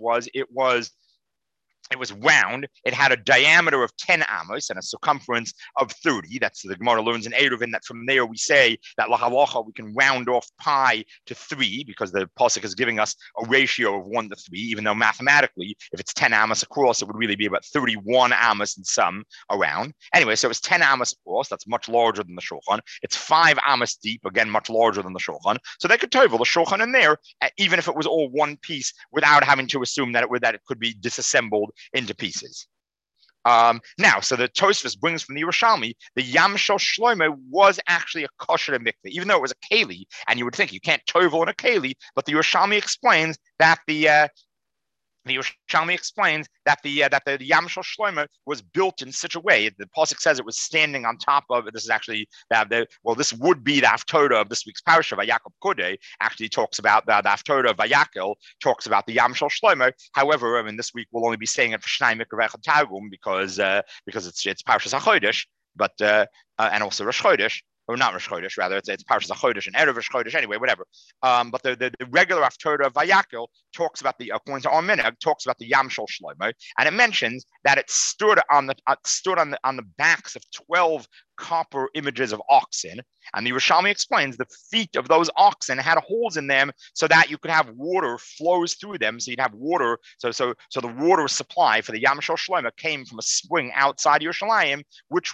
Speaker 1: it was round. It had a diameter of 10 amos and a circumference of 30. That's the Gemara learns in Eruvin, that from there we say that lahalacha we can round off pi to 3 because the pasuk is giving us a ratio of 1 to 3, even though mathematically, if it's 10 amos across, it would really be about 31 amos and some around. Anyway, so it's 10 amos across. That's much larger than the shulchan. It's 5 amos deep, again, much larger than the shulchan. So they could tovel the shulchan in there, even if it was all one piece, without having to assume that it could be disassembled into pieces. Now, so the Tosfos brings from the Yerushalmi, the Yam Shel Shloimeh was actually a kosher mikveh, even though it was a keli, and you would think you can't tovel in a keli, but the Yerushalmi explains that the Yerushalmi explains that the Yam Shel Shloimeh was built in such a way. The pasuk says it was standing on top of. This is actually this would be the Haftorah of this week's parasha. Vayakov Kodeh actually talks about the Haftorah of Vayakel talks about the Yam Shel Shloimeh. However, I mean this week we'll only be saying it for Shnai Mikra Echad Targum because it's Parshas HaChodesh, but and also Rosh Chodesh. Or not Rosh Chodesh, rather, it's Parshas HaChodesh and Erev Rosh Chodesh, anyway, whatever. But the regular Haftorah of Vayakel talks about according to our minhag, talks about the Yam Shel Shloimeh, and it mentions that it stood on the backs of 12 copper images of oxen, and the Yerushalmi explains the feet of those oxen had holes in them so that you could have water flows through them, so you'd have water. So the water supply for the Yam Shel Shloimeh came from a spring outside Yerushalayim, which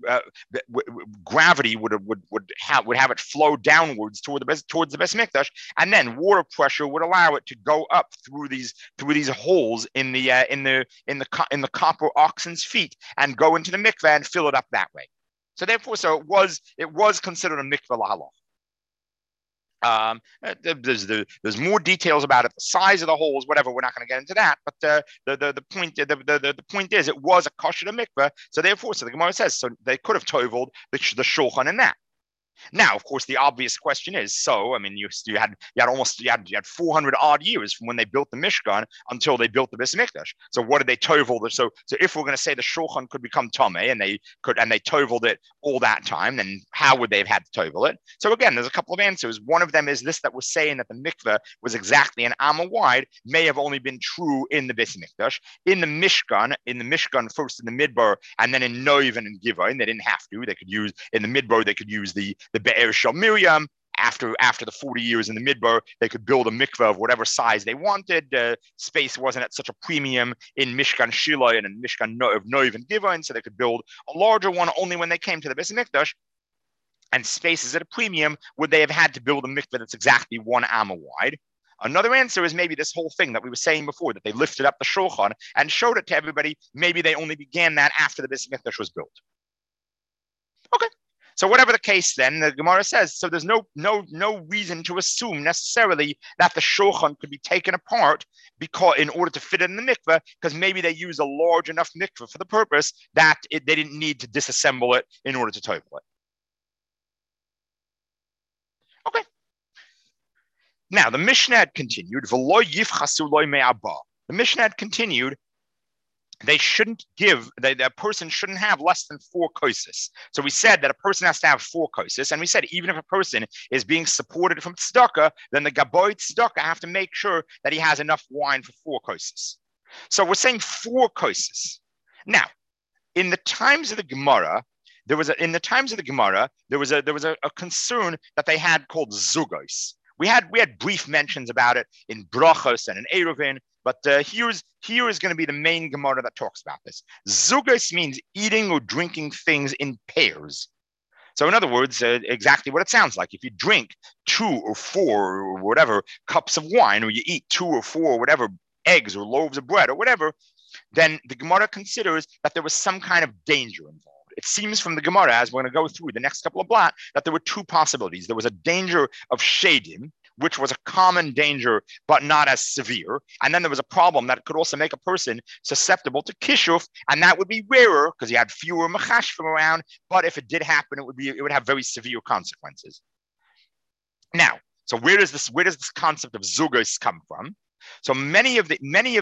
Speaker 1: gravity would have it flow downwards towards the Beis Mikdash, and then water pressure would allow it to go up through these holes in the copper oxen's feet and go into the mikveh and fill it up that way. So therefore, it was considered a mikveh lahalach. There's more details about it, the size of the holes, whatever. We're not going to get into that, but the point is it was a kosher mikveh. So therefore, the Gemara says so they could have toveled the shulchan in that. Now, of course, the obvious question is, so I mean, you had 400 odd years from when they built the Mishkan until they built the Beis Hamikdash. So what did they tovel? So if we're going to say the shulchan could become tameh and they toveled it all that time, then how would they have had to tovel it? So again, there's a couple of answers. One of them is this, that was saying that the mikveh was exactly an amma wide may have only been true in the Beis Hamikdash. In the Mishkan first in the Midbar, and then in Noiv and in Givon, they didn't have to. They could use in the Midbar. They could use the Be'er Shel Miriam. After the 40 years in the Midbar, they could build a mikveh of whatever size they wanted. Space wasn't at such a premium in Mishkan Shiloh and in Mishkan of Noiv and Givon, so they could build a larger one only when they came to the Beis Hamikdash. And space is at a premium. Would they have had to build a mikveh that's exactly 1 amma wide? Another answer is maybe this whole thing that we were saying before, that they lifted up the shulchan and showed it to everybody. Maybe they only began that after the Beis Hamikdash was built. Okay. So whatever the case, then the Gemara says, so there's no reason to assume necessarily that the shulchan could be taken apart because in order to fit it in the mikveh, because maybe they use a large enough mikveh for the purpose that they didn't need to disassemble it in order to tovel it. Okay. Now the Mishnah had continued. The Mishnah had continued they shouldn't give, a person shouldn't have less than 4 kosis. So we said that a person has to have 4 kosis, and we said even if a person is being supported from tzedakah, then the gaboy tzedakah have to make sure that he has enough wine for 4 kosis. So we're saying 4 kosis. Now, in the times of the Gemara, there was a concern that they had called zugos. We had brief mentions about it in Brachos and in Eruvin, but here is going to be the main Gemara that talks about this. Zugos means eating or drinking things in pairs. So in other words, exactly what it sounds like. If you drink 2 or 4 or whatever cups of wine, or you eat 2 or 4 or whatever eggs or loaves of bread or whatever, then the Gemara considers that there was some kind of danger involved. It seems from the Gemara, as we're going to go through the next couple of blot, that there were 2 possibilities. There was a danger of shadim, which was a common danger, but not as severe. And then there was a problem that could also make a person susceptible to kishuf, and that would be rarer because you had fewer machashvim around. But if it did happen, it would have very severe consequences. Now, so where does this concept of zugos come from? So many of the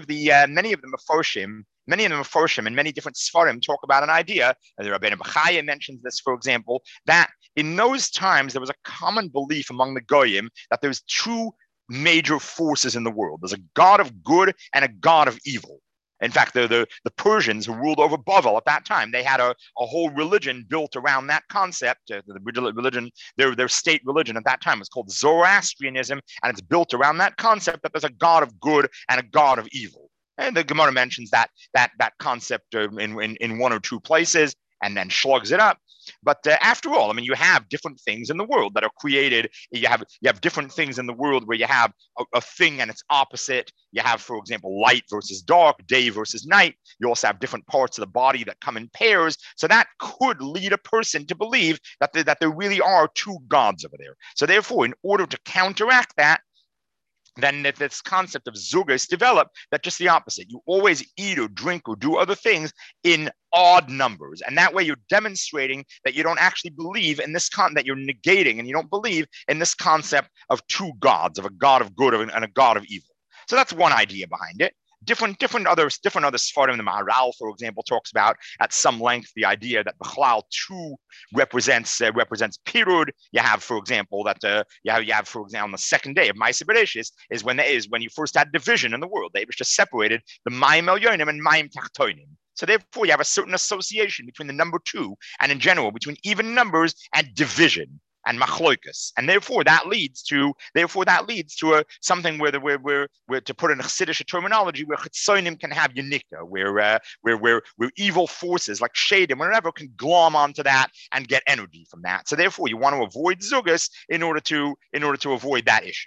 Speaker 1: Meforshim and many different Sfarim talk about an idea, and the Rabbeinu Bechaya mentions this, for example, that in those times there was a common belief among the Goyim that there's 2 major forces in the world. There's a god of good and a god of evil. In fact, the Persians who ruled over Bavel at that time, they had a whole religion built around that concept. Their state religion at that time was called Zoroastrianism, and it's built around that concept that there's a god of good and a god of evil. And the Gemara mentions that concept in 1 or 2 places, and then slugs it up. But after all, I mean, you have different things in the world that are created. You have different things in the world where you have a thing and its opposite. You have, for example, light versus dark, day versus night. You also have different parts of the body that come in pairs. So that could lead a person to believe that there really are 2 gods over there. So therefore, in order to counteract that, then this concept of zugos developed, that just the opposite. You always eat or drink or do other things in odd numbers. And that way you're demonstrating that you don't actually believe in this that you're negating, and you don't believe in this concept of 2 gods, of a god of good and a god of evil. So that's one idea behind it. Different other Sfarim, the Maharal, for example, talks about at some length the idea that Bechlal 2 represents Pirud. You have, for example, that you have, for example, on the second day of Ma'aseh Bereshis is when you first had division in the world. They just separated the Mayim Elyonim and Mayim Tachtonim. So therefore, you have a certain association between the number 2 and in general between even numbers and division and machloikus, and therefore that leads to something where to put in Chassidish terminology, where chitzonim can have yanika, where evil forces like shadim or whatever can glom onto that and get energy from that. So therefore, you want to avoid zugas in order to avoid that issue.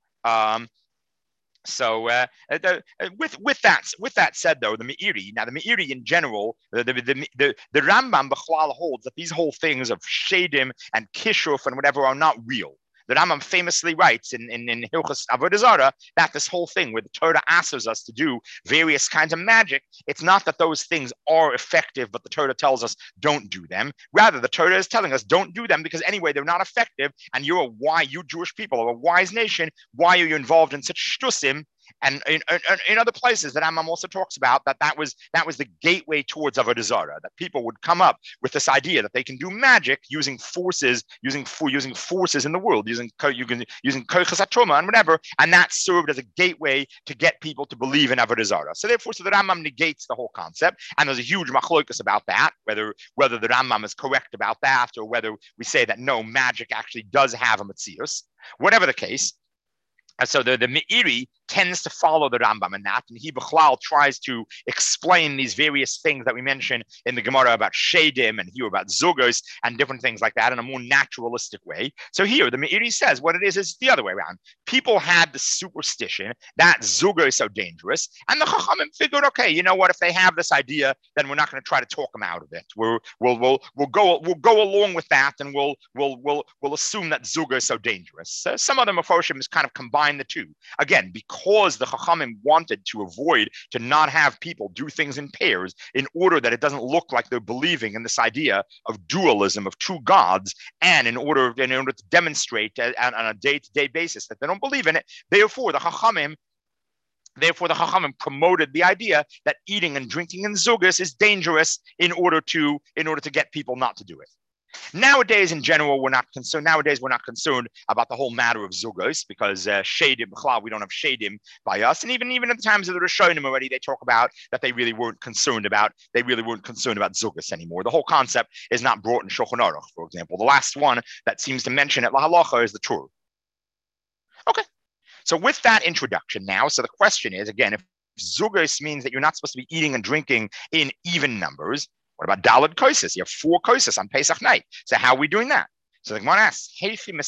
Speaker 1: So with that said, though, the Meiri in general, the Rambam Bechlal holds that these whole things of shadim and kishuf and whatever are not real. The Rambam famously writes in Hilchos Avodah Zarah that this whole thing where the Torah asks us to do various kinds of magic, it's not that those things are effective, but the Torah tells us don't do them. Rather, the Torah is telling us don't do them because anyway they're not effective, and you Jewish people are a wise nation. Why are you involved in such shtusim? And in other places that Rambam also talks about that was the gateway towards Avodah Zarah, that people would come up with this idea that they can do magic using forces in the world, using koiches hatruma and whatever, and that served as a gateway to get people to believe in Avodah Zarah. So therefore, the Rambam negates the whole concept, and there's a huge machlokas about that, whether the Rambam is correct about that or whether we say that no, magic actually does have a metzius. Whatever the case. So the Meiri tends to follow the Rambam in that, and he Bechlal tries to explain these various things that we mentioned in the Gemara about shadim and here about zugos and different things like that in a more naturalistic way. So here the Meiri says what it is the other way around. People had the superstition that zugos is so dangerous, and the Chachamim figured, okay, you know what? If they have this idea, then we're not going to try to talk them out of it. We'll go along with that, and we'll assume that zugos is so dangerous. Some of the Meforshim is kind of combined the 2 again because the Chachamim wanted to avoid to not have people do things in pairs in order that it doesn't look like they're believing in this idea of dualism of 2 gods, and in order to demonstrate on a day-to-day basis that they don't believe in it. Therefore, the Chachamim Therefore, the Chachamim promoted the idea that eating and drinking in Zugas is dangerous in order to get people not to do it. Nowadays, in general, we're not concerned. Nowadays, we're not concerned about the whole matter of Zugos because Shadim, we don't have Shadim by us. And even at the times of the Rishonim already, they talk about that they really weren't concerned about Zugos anymore. The whole concept is not brought in Shulchan Aruch, for example. The last one that seems to mention it, La Halacha, is the Torah. Okay. So with that introduction now, so the question is, again, if Zugos means that you're not supposed to be eating and drinking in even numbers, what about Daled Kosis? You have 4 Kosis on Pesach night. So how are we doing that? So the Gemara asks, how do the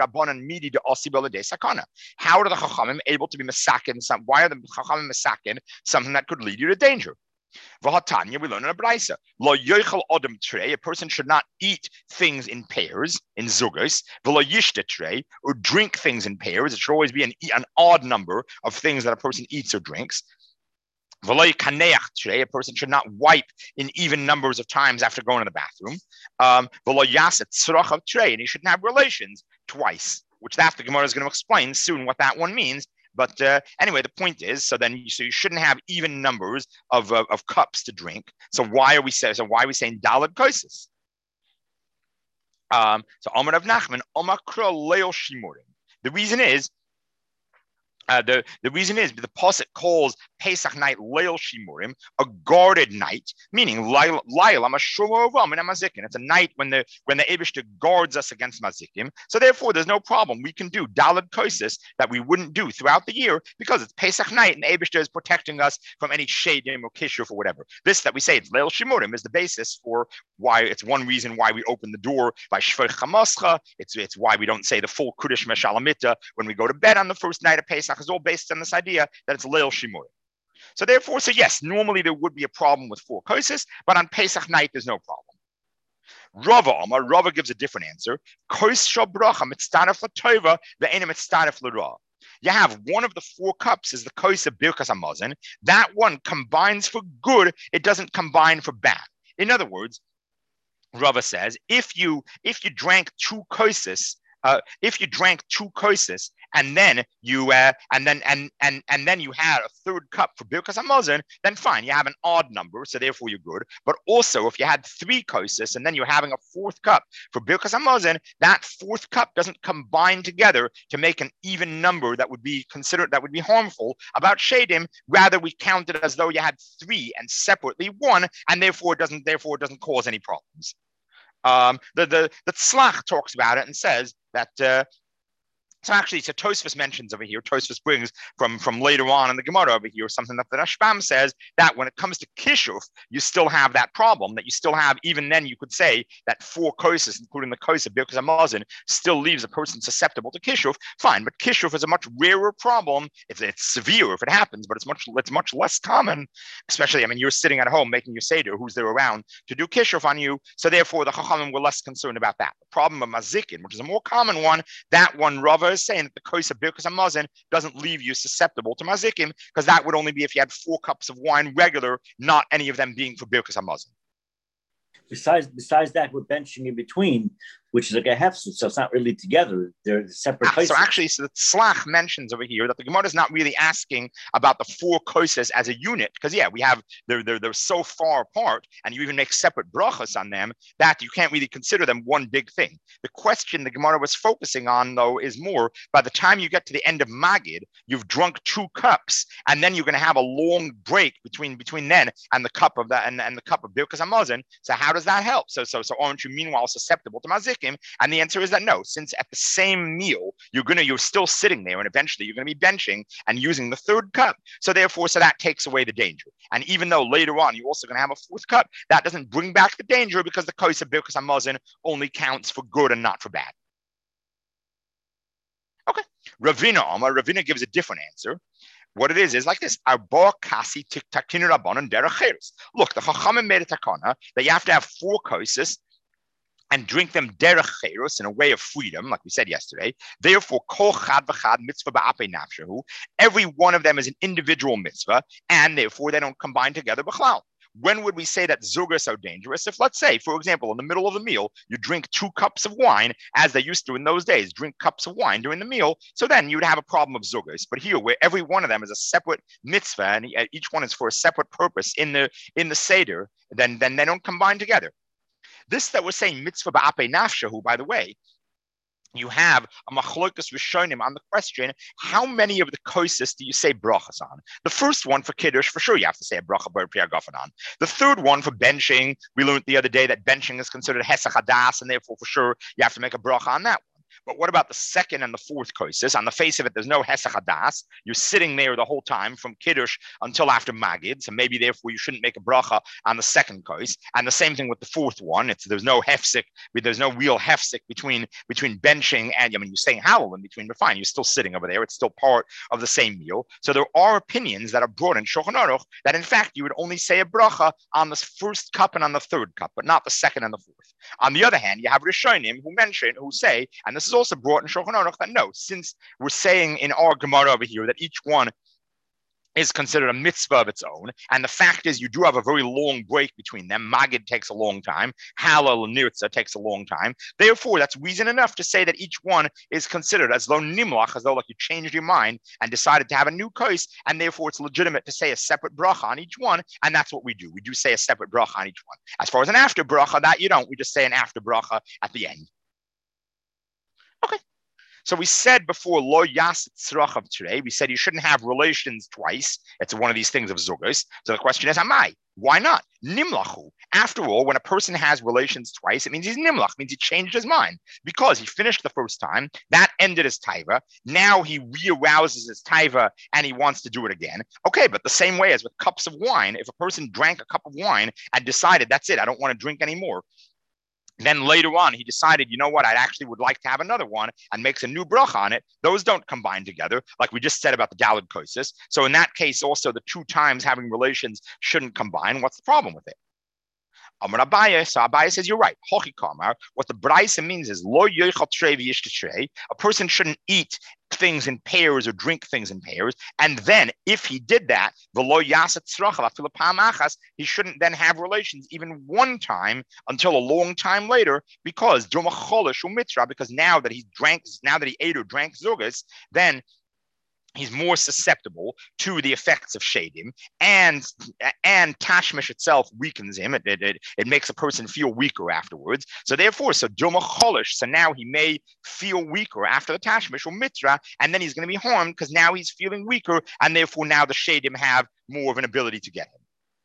Speaker 1: Chachamim able to be Mesakin? Why are the Chachamim Mesakin something that could lead you to danger? V'hatanya, we learn in a Braisa. Lo yochel odem trei, a person should not eat things in pairs, in zugos. V'lo yishta trei, or drink things in pairs. It should always be an odd number of things that a person eats or drinks. V'lo yikaneach trei, a person should not wipe in even numbers of times after going to the bathroom. V'lo yaset tzrochav trei, and he shouldn't have relations twice, which the Gemara is going to explain soon what that one means. But anyway, the point is, so you shouldn't have even numbers of cups to drink. So why are we saying Daled Kosis? So Amar Rav Nachman, Omar Kro Leil Shimurim. The reason is the pasuk calls Pesach night Leil Shimurim, a guarded night, meaning Lail Amashur and Mazikin. It's a night when the Eibishter guards us against Mazikim. So therefore, there's no problem. We can do Daled Kosis that we wouldn't do throughout the year because it's Pesach night and Eibishter is protecting us from any shadim or kishuf or whatever. This that we say it's Leil Shimurim is the basis for why it's one reason why we open the door by Shver Chamascha. It's why we don't say the full Kudish Meshalamita when we go to bed on the first night of Pesach. Is all based on this idea that it's Leil Shimurim. So therefore, yes, normally there would be a problem with 4 kosis, but on Pesach night, there's no problem. Rava gives a different answer. You have one of the 4 cups is the kos of Birkas Hamazon. That one combines for good. It doesn't combine for bad. In other words, Rava says, if you drank 2 kosis, and then you had a 3rd cup for Birkas Hamazon, then fine, you have an odd number, so therefore you're good. But also, if you had 3 kosis and then you're having a 4th cup for Birkas Hamazon, that 4th cup doesn't combine together to make an even number that would be harmful about shadim. Rather, we count it as though you had 3 and separately 1, and therefore it doesn't cause any problems. The Tzlach talks about it and says that so Tosfos mentions over here, Tosfos brings from later on in the Gemara over here, something that the Rashbam says that when it comes to Kishuf, you still have that problem, that you still have, even then you could say that 4 koses, including the kos of Birkas Hamazon, still leaves a person susceptible to Kishuf. Fine, but Kishuf is a much rarer problem. It's severe if it happens, but it's much less common, especially, you're sitting at home making your Seder, who's there around to do Kishuf on you, so therefore the Chachamim were less concerned about that. The problem of Mazikin, which is a more common one, that one Rava is saying that the kos of Birkas Hamazon doesn't leave you susceptible to Mazikim, because that would only be if you had 4 cups of wine regular, not any of them being for Birkas Hamazon.
Speaker 2: Besides that, we're benching in between, which is like a hefsed, so it's not really together. They're separate places. So
Speaker 1: the Tzlach mentions over here that the Gemara is not really asking about the 4 koses as a unit, because we have they're so far apart, and you even make separate brachas on them that you can't really consider them one big thing. The question the Gemara was focusing on, though, is more by the time you get to the end of Magid, you've drunk 2 cups, and then you're going to have a long break between then and the cup of that and the cup of Birkas Hamazon. So how does that help? So aren't you meanwhile susceptible to Mazikim? And the answer is that no, since at the same meal you're still sitting there, and eventually you're going to be benching and using the 3rd cup. So therefore, that takes away the danger. And even though later on you're also going to have a 4th cup, that doesn't bring back the danger because the kos of Birkas Hamazon only counts for good and not for bad. Okay, Ravina gives a different answer. What it is like this. Look, the Chachamim made a takana that you have to have 4 koses and drink them derech cherus, in a way of freedom, like we said yesterday. Therefore, kol chad v'chad mitzvah ba'apei nafshehu. Every one of them is an individual mitzvah, and therefore they don't combine together b'chlal. when would we say that zugas are dangerous? If, let's say, for example, in the middle of the meal, you drink 2 cups of wine, as they used to in those days, drink cups of wine during the meal, so then you'd have a problem of zugas. But here, where every one of them is a separate mitzvah, and each one is for a separate purpose in the Seder, then they don't combine together. This that we're saying mitzvah ba'ape nafsha, who, by the way, you have a machlokas rishonim on the question, how many of the kosis do you say brachas on? The first one for kiddush, for sure, you have to say a bracha bar priagafen on. The third one for benching, we learned the other day that benching is considered hesach hadas, and therefore, for sure, you have to make a bracha on that one. But what about the second and the fourth kosis? On the face of it, there's no hesach hadas. You're sitting there the whole time from kiddush until after magid, so maybe therefore you shouldn't make a bracha on the second kos. And the same thing with the fourth one. There's no hefsik, there's no real hefsik between benching and, I mean, you're saying halal in between, but fine, you're still sitting over there. It's still part of the same meal. So there are opinions that are brought in Shulchan Aruch that in fact you would only say a bracha on the first cup and on the third cup, but not the second and the fourth. On the other hand, you have Rishonim who say, and this is also brought in Shulchan Aruch, that no, since we're saying in our Gemara over here that each one is considered a mitzvah of its own, and the fact is you do have a very long break between them. Magid takes a long time, Halal and Nirtza takes a long time. Therefore, that's reason enough to say that each one is considered as though nimlach, as though like you changed your mind and decided to have a new kos, and therefore it's legitimate to say a separate bracha on each one, and that's what we do. We do say a separate bracha on each one. As far as an after bracha, that you don't. We just say an after bracha at the end. Okay. So we said before, lo yasit tzrachav today, we said you shouldn't have relations twice. It's one of these things of zugos. So the question is, amai? Why not? Nimlachu. After all, when a person has relations twice, it means he's nimlach, means he changed his mind. Because he finished the first time, that ended his taiva. Now he re-arouses his taiva and he wants to do it again. Okay, but the same way as with cups of wine, if a person drank a cup of wine and decided, that's it, I don't want to drink anymore, then later on, he decided, you know what, I actually would like to have another one, and makes a new bracha on it. Those don't combine together, like we just said about the Galad kosis. So in that case, also the 2 times having relations shouldn't combine. What's the problem with it? Amar Abaye, so Abaye says, you're right. Hochi kamar. What the Braisa means is, lo yochal trei v'yish trei. A person shouldn't eat things in pairs or drink things in pairs. And then, if he did that, v'lo yasat tzrachav afilu pam achas, he shouldn't then have relations even one time until a long time later, because because now that he ate or drank zugas, then he's more susceptible to the effects of shadim, and tashmish itself weakens him. It makes a person feel weaker afterwards. So therefore, so now he may feel weaker after the tashmish or mitra, and then he's going to be harmed because now he's feeling weaker, and therefore now the shadim have more of an ability to get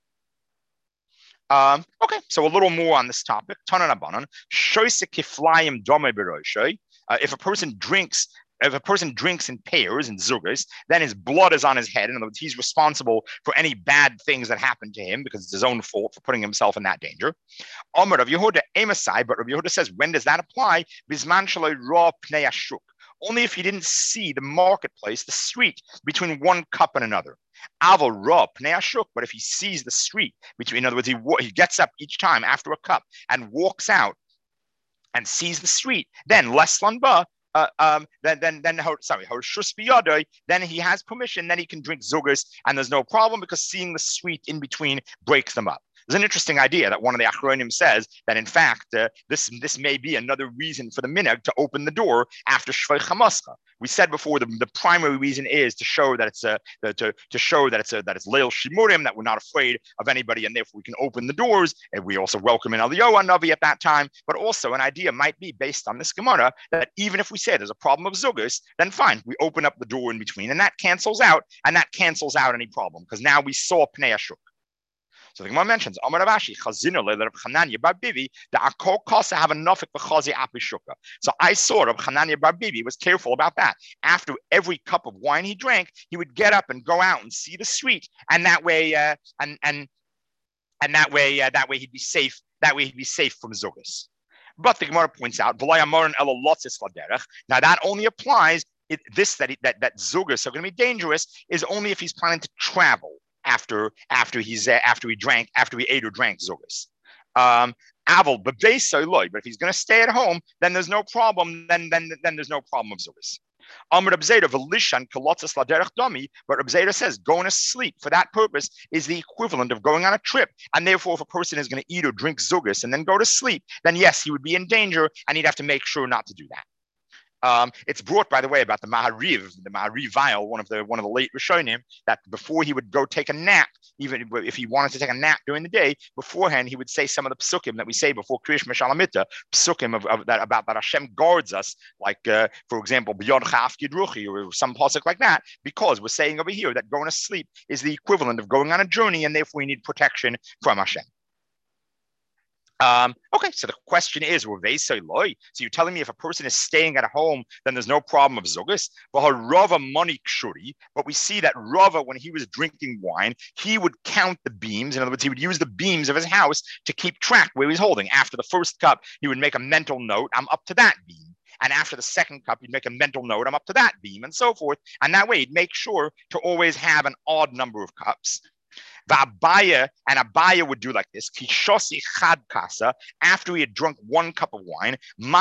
Speaker 1: him. Okay, so a little more on this topic. Tanan Abanan, shoyse kiflayim dome beroshoi. If a person drinks in pairs and zugas, then his blood is on his head. In other words, he's responsible for any bad things that happen to him because it's his own fault for putting himself in that danger. Amar Rav Yehuda emasai, but Rav Yehuda says, when does that apply? Bisman shaloi ra pnei ashuk. Only if he didn't see the marketplace, the street between one cup and another. Aval ra pnei ashuk, but if he sees the street between, in other words, he gets up each time after a cup and walks out and sees the street, then leslan ba. Then he has permission, then he can drink zugas, and there's no problem because seeing the street in between breaks them up. There's an interesting idea that one of the Achronim says that in fact this may be another reason for the minhag to open the door after Shvei Chamascha. We said before the primary reason is to show that it's Leil Shimurim, that we're not afraid of anybody, and therefore we can open the doors. And we also welcome in Eliyahu Navi at that time. But also an idea might be based on this Gemara that even if we say there's a problem of zugas, then fine, we open up the door in between, and that cancels out any problem because now we saw Pnei Ashuk. So the Gemara mentions Amar Rav Ashi Chazina le Rav Chananya bar Bibi the Akol Kasa have a nafik v'chazi apishuka. So I saw Rav Chananya bar Bibi was careful about that. After every cup of wine he drank, he would get up and go out and see the street, and that way that way he'd be safe. That way he'd be safe from zugas. But the Gemara points out now that only applies that zugas are going to be dangerous is only if he's planning to travel after he ate or drank zugas. But if he's going to stay at home, then there's no problem. Then there's no problem of zugas. Reb Zera v'lishan kolotzas laderech dami, but Reb Zera says going to sleep for that purpose is the equivalent of going on a trip, and therefore if a person is going to eat or drink zugas and then go to sleep, then yes, he would be in danger, and he'd have to make sure not to do that. It's brought, by the way, about the Mahariv Weil, one of the late Rishonim, that before he would go take a nap, even if he wanted to take a nap during the day, beforehand he would say some of the psukim that we say before Kriyash Meshalamita, psukim of that about that Hashem guards us, like for example, B'yod Chaf Yidruchi, or some pasuk like that, because we're saying over here that going to sleep is the equivalent of going on a journey, and therefore we need protection from Hashem. Okay, so the question is, so you're telling me if a person is staying at home, then there's no problem of zugas? But we see that Rava, when he was drinking wine, he would count the beams. In other words, he would use the beams of his house to keep track where he's holding. After the first cup, he would make a mental note, I'm up to that beam. And after the second cup, he'd make a mental note, I'm up to that beam, and so forth. And that way, he'd make sure to always have an odd number of cups. Abaya would do like this. After he had drunk 1 cup of wine,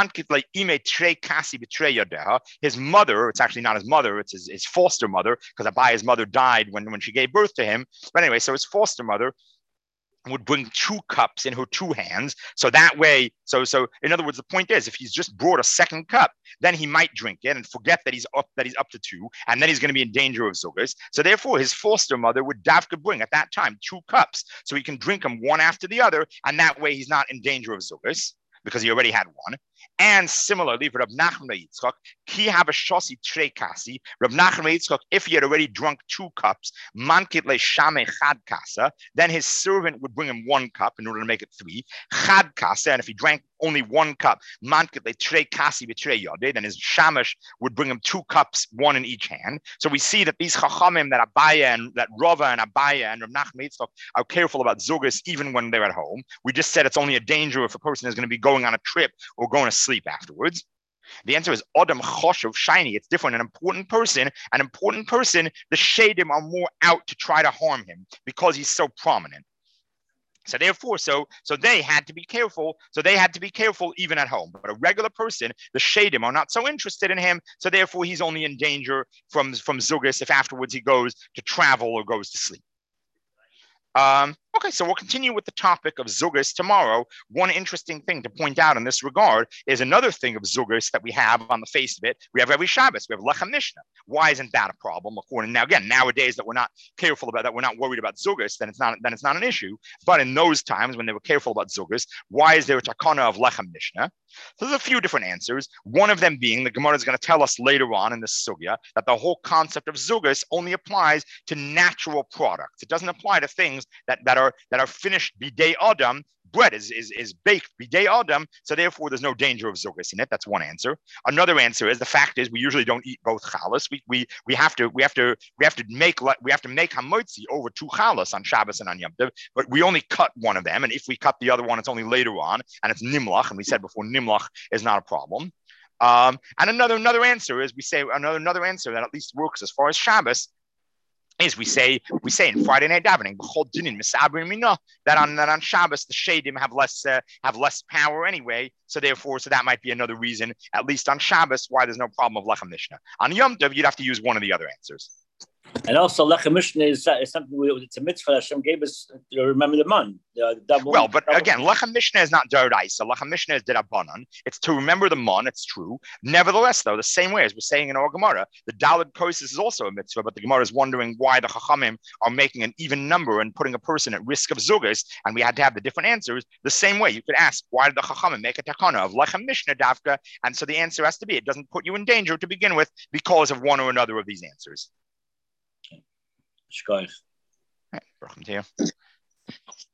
Speaker 1: his mother, it's actually not his mother, it's his foster mother, because Abaya's mother died when she gave birth to him. But anyway, so his foster mother would bring 2 cups in her 2 hands. So that way, so in other words, the point is, if he's just brought a second cup, then he might drink it and forget that he's up to 2, and then he's going to be in danger of zugas. So therefore, his foster mother would davka bring at that time 2 cups, so he can drink them one after the other, and that way he's not in danger of zugas, because he already had 1. And similarly, for Rab Nachman Yitzchak, ki habashosi trei kasi. Rab Nachman Yitzchak, if he had already drunk 2 cups, mankit le shame chad kasa, then his servant would bring him 1 cup in order to make it 3. Chad kasa, and if he drank only 1 cup, mankit le trei kasi v'trei yodeh, then his shamash would bring him 2 cups, 1 in each hand. So we see that these chachamim, that Abaya and that Rava and Abaya and Rab Nachman Yitzchak are careful about zugas even when they're at home. We just said it's only a danger if a person is going to be going on a trip or going to sleep afterwards. The answer is Adam Choshev Shiny. It's different. An important person, the Shadim are more out to try to harm him because he's so prominent. So therefore, so they had to be careful. So they had to be careful even at home. But a regular person, the Shadim are not so interested in him. So therefore, he's only in danger from zugas if afterwards he goes to travel or goes to sleep. Okay, so we'll continue with the topic of zugas tomorrow. One interesting thing to point out in this regard is another thing of zugas that we have on the face of it. We have every Shabbos. We have Lechem Mishnah. Why isn't that a problem? Now, again, nowadays that we're not careful about that, we're not worried about zugas, then it's not an issue. But in those times when they were careful about zugas, why is there a takana of Lechem Mishnah? So there's a few different answers. One of them being the Gemara is going to tell us later on in this sugya that the whole concept of zugas only applies to natural products. It doesn't apply to things that are finished bidei adam. Bread is baked bidei adam, so therefore there's no danger of zugas in it. That's one answer. Another answer is the fact is we usually don't eat both chalas. We have to make hamotzi over 2 chalas on Shabbos and on Yom Tov, but we only cut one of them, and if we cut the other one, it's only later on, and it's nimlach, and we said before nimlach is not a problem. And another answer is we say another answer that at least works as far as Shabbos is we say in Friday night davening that on Shabbos the shadim have less power anyway, so that might be another reason, at least on Shabbos, why there's no problem of Lechem Mishnah. On Yom Tov, you'd have to use one of the other answers.
Speaker 2: And also, Lechem Mishnah is something. It's a mitzvah that Hashem gave us to remember the man.
Speaker 1: But again, Lechem Mishnah is not D'oraisa. Lechem Mishnah is D'Rabbanan. It's to remember the man. It's true. Nevertheless, though, the same way as we're saying in our Gemara, the Daled Kosis is also a mitzvah. But the Gemara is wondering why the Chachamim are making an even number and putting a person at risk of zugas, and we had to have the different answers. The same way you could ask, why did the Chachamim make a takana of Lechem Mishnah Davka? And so the answer has to be, it doesn't put you in danger to begin with because of one or another of these answers.
Speaker 2: Shkoyach.
Speaker 1: Right, welcome to you.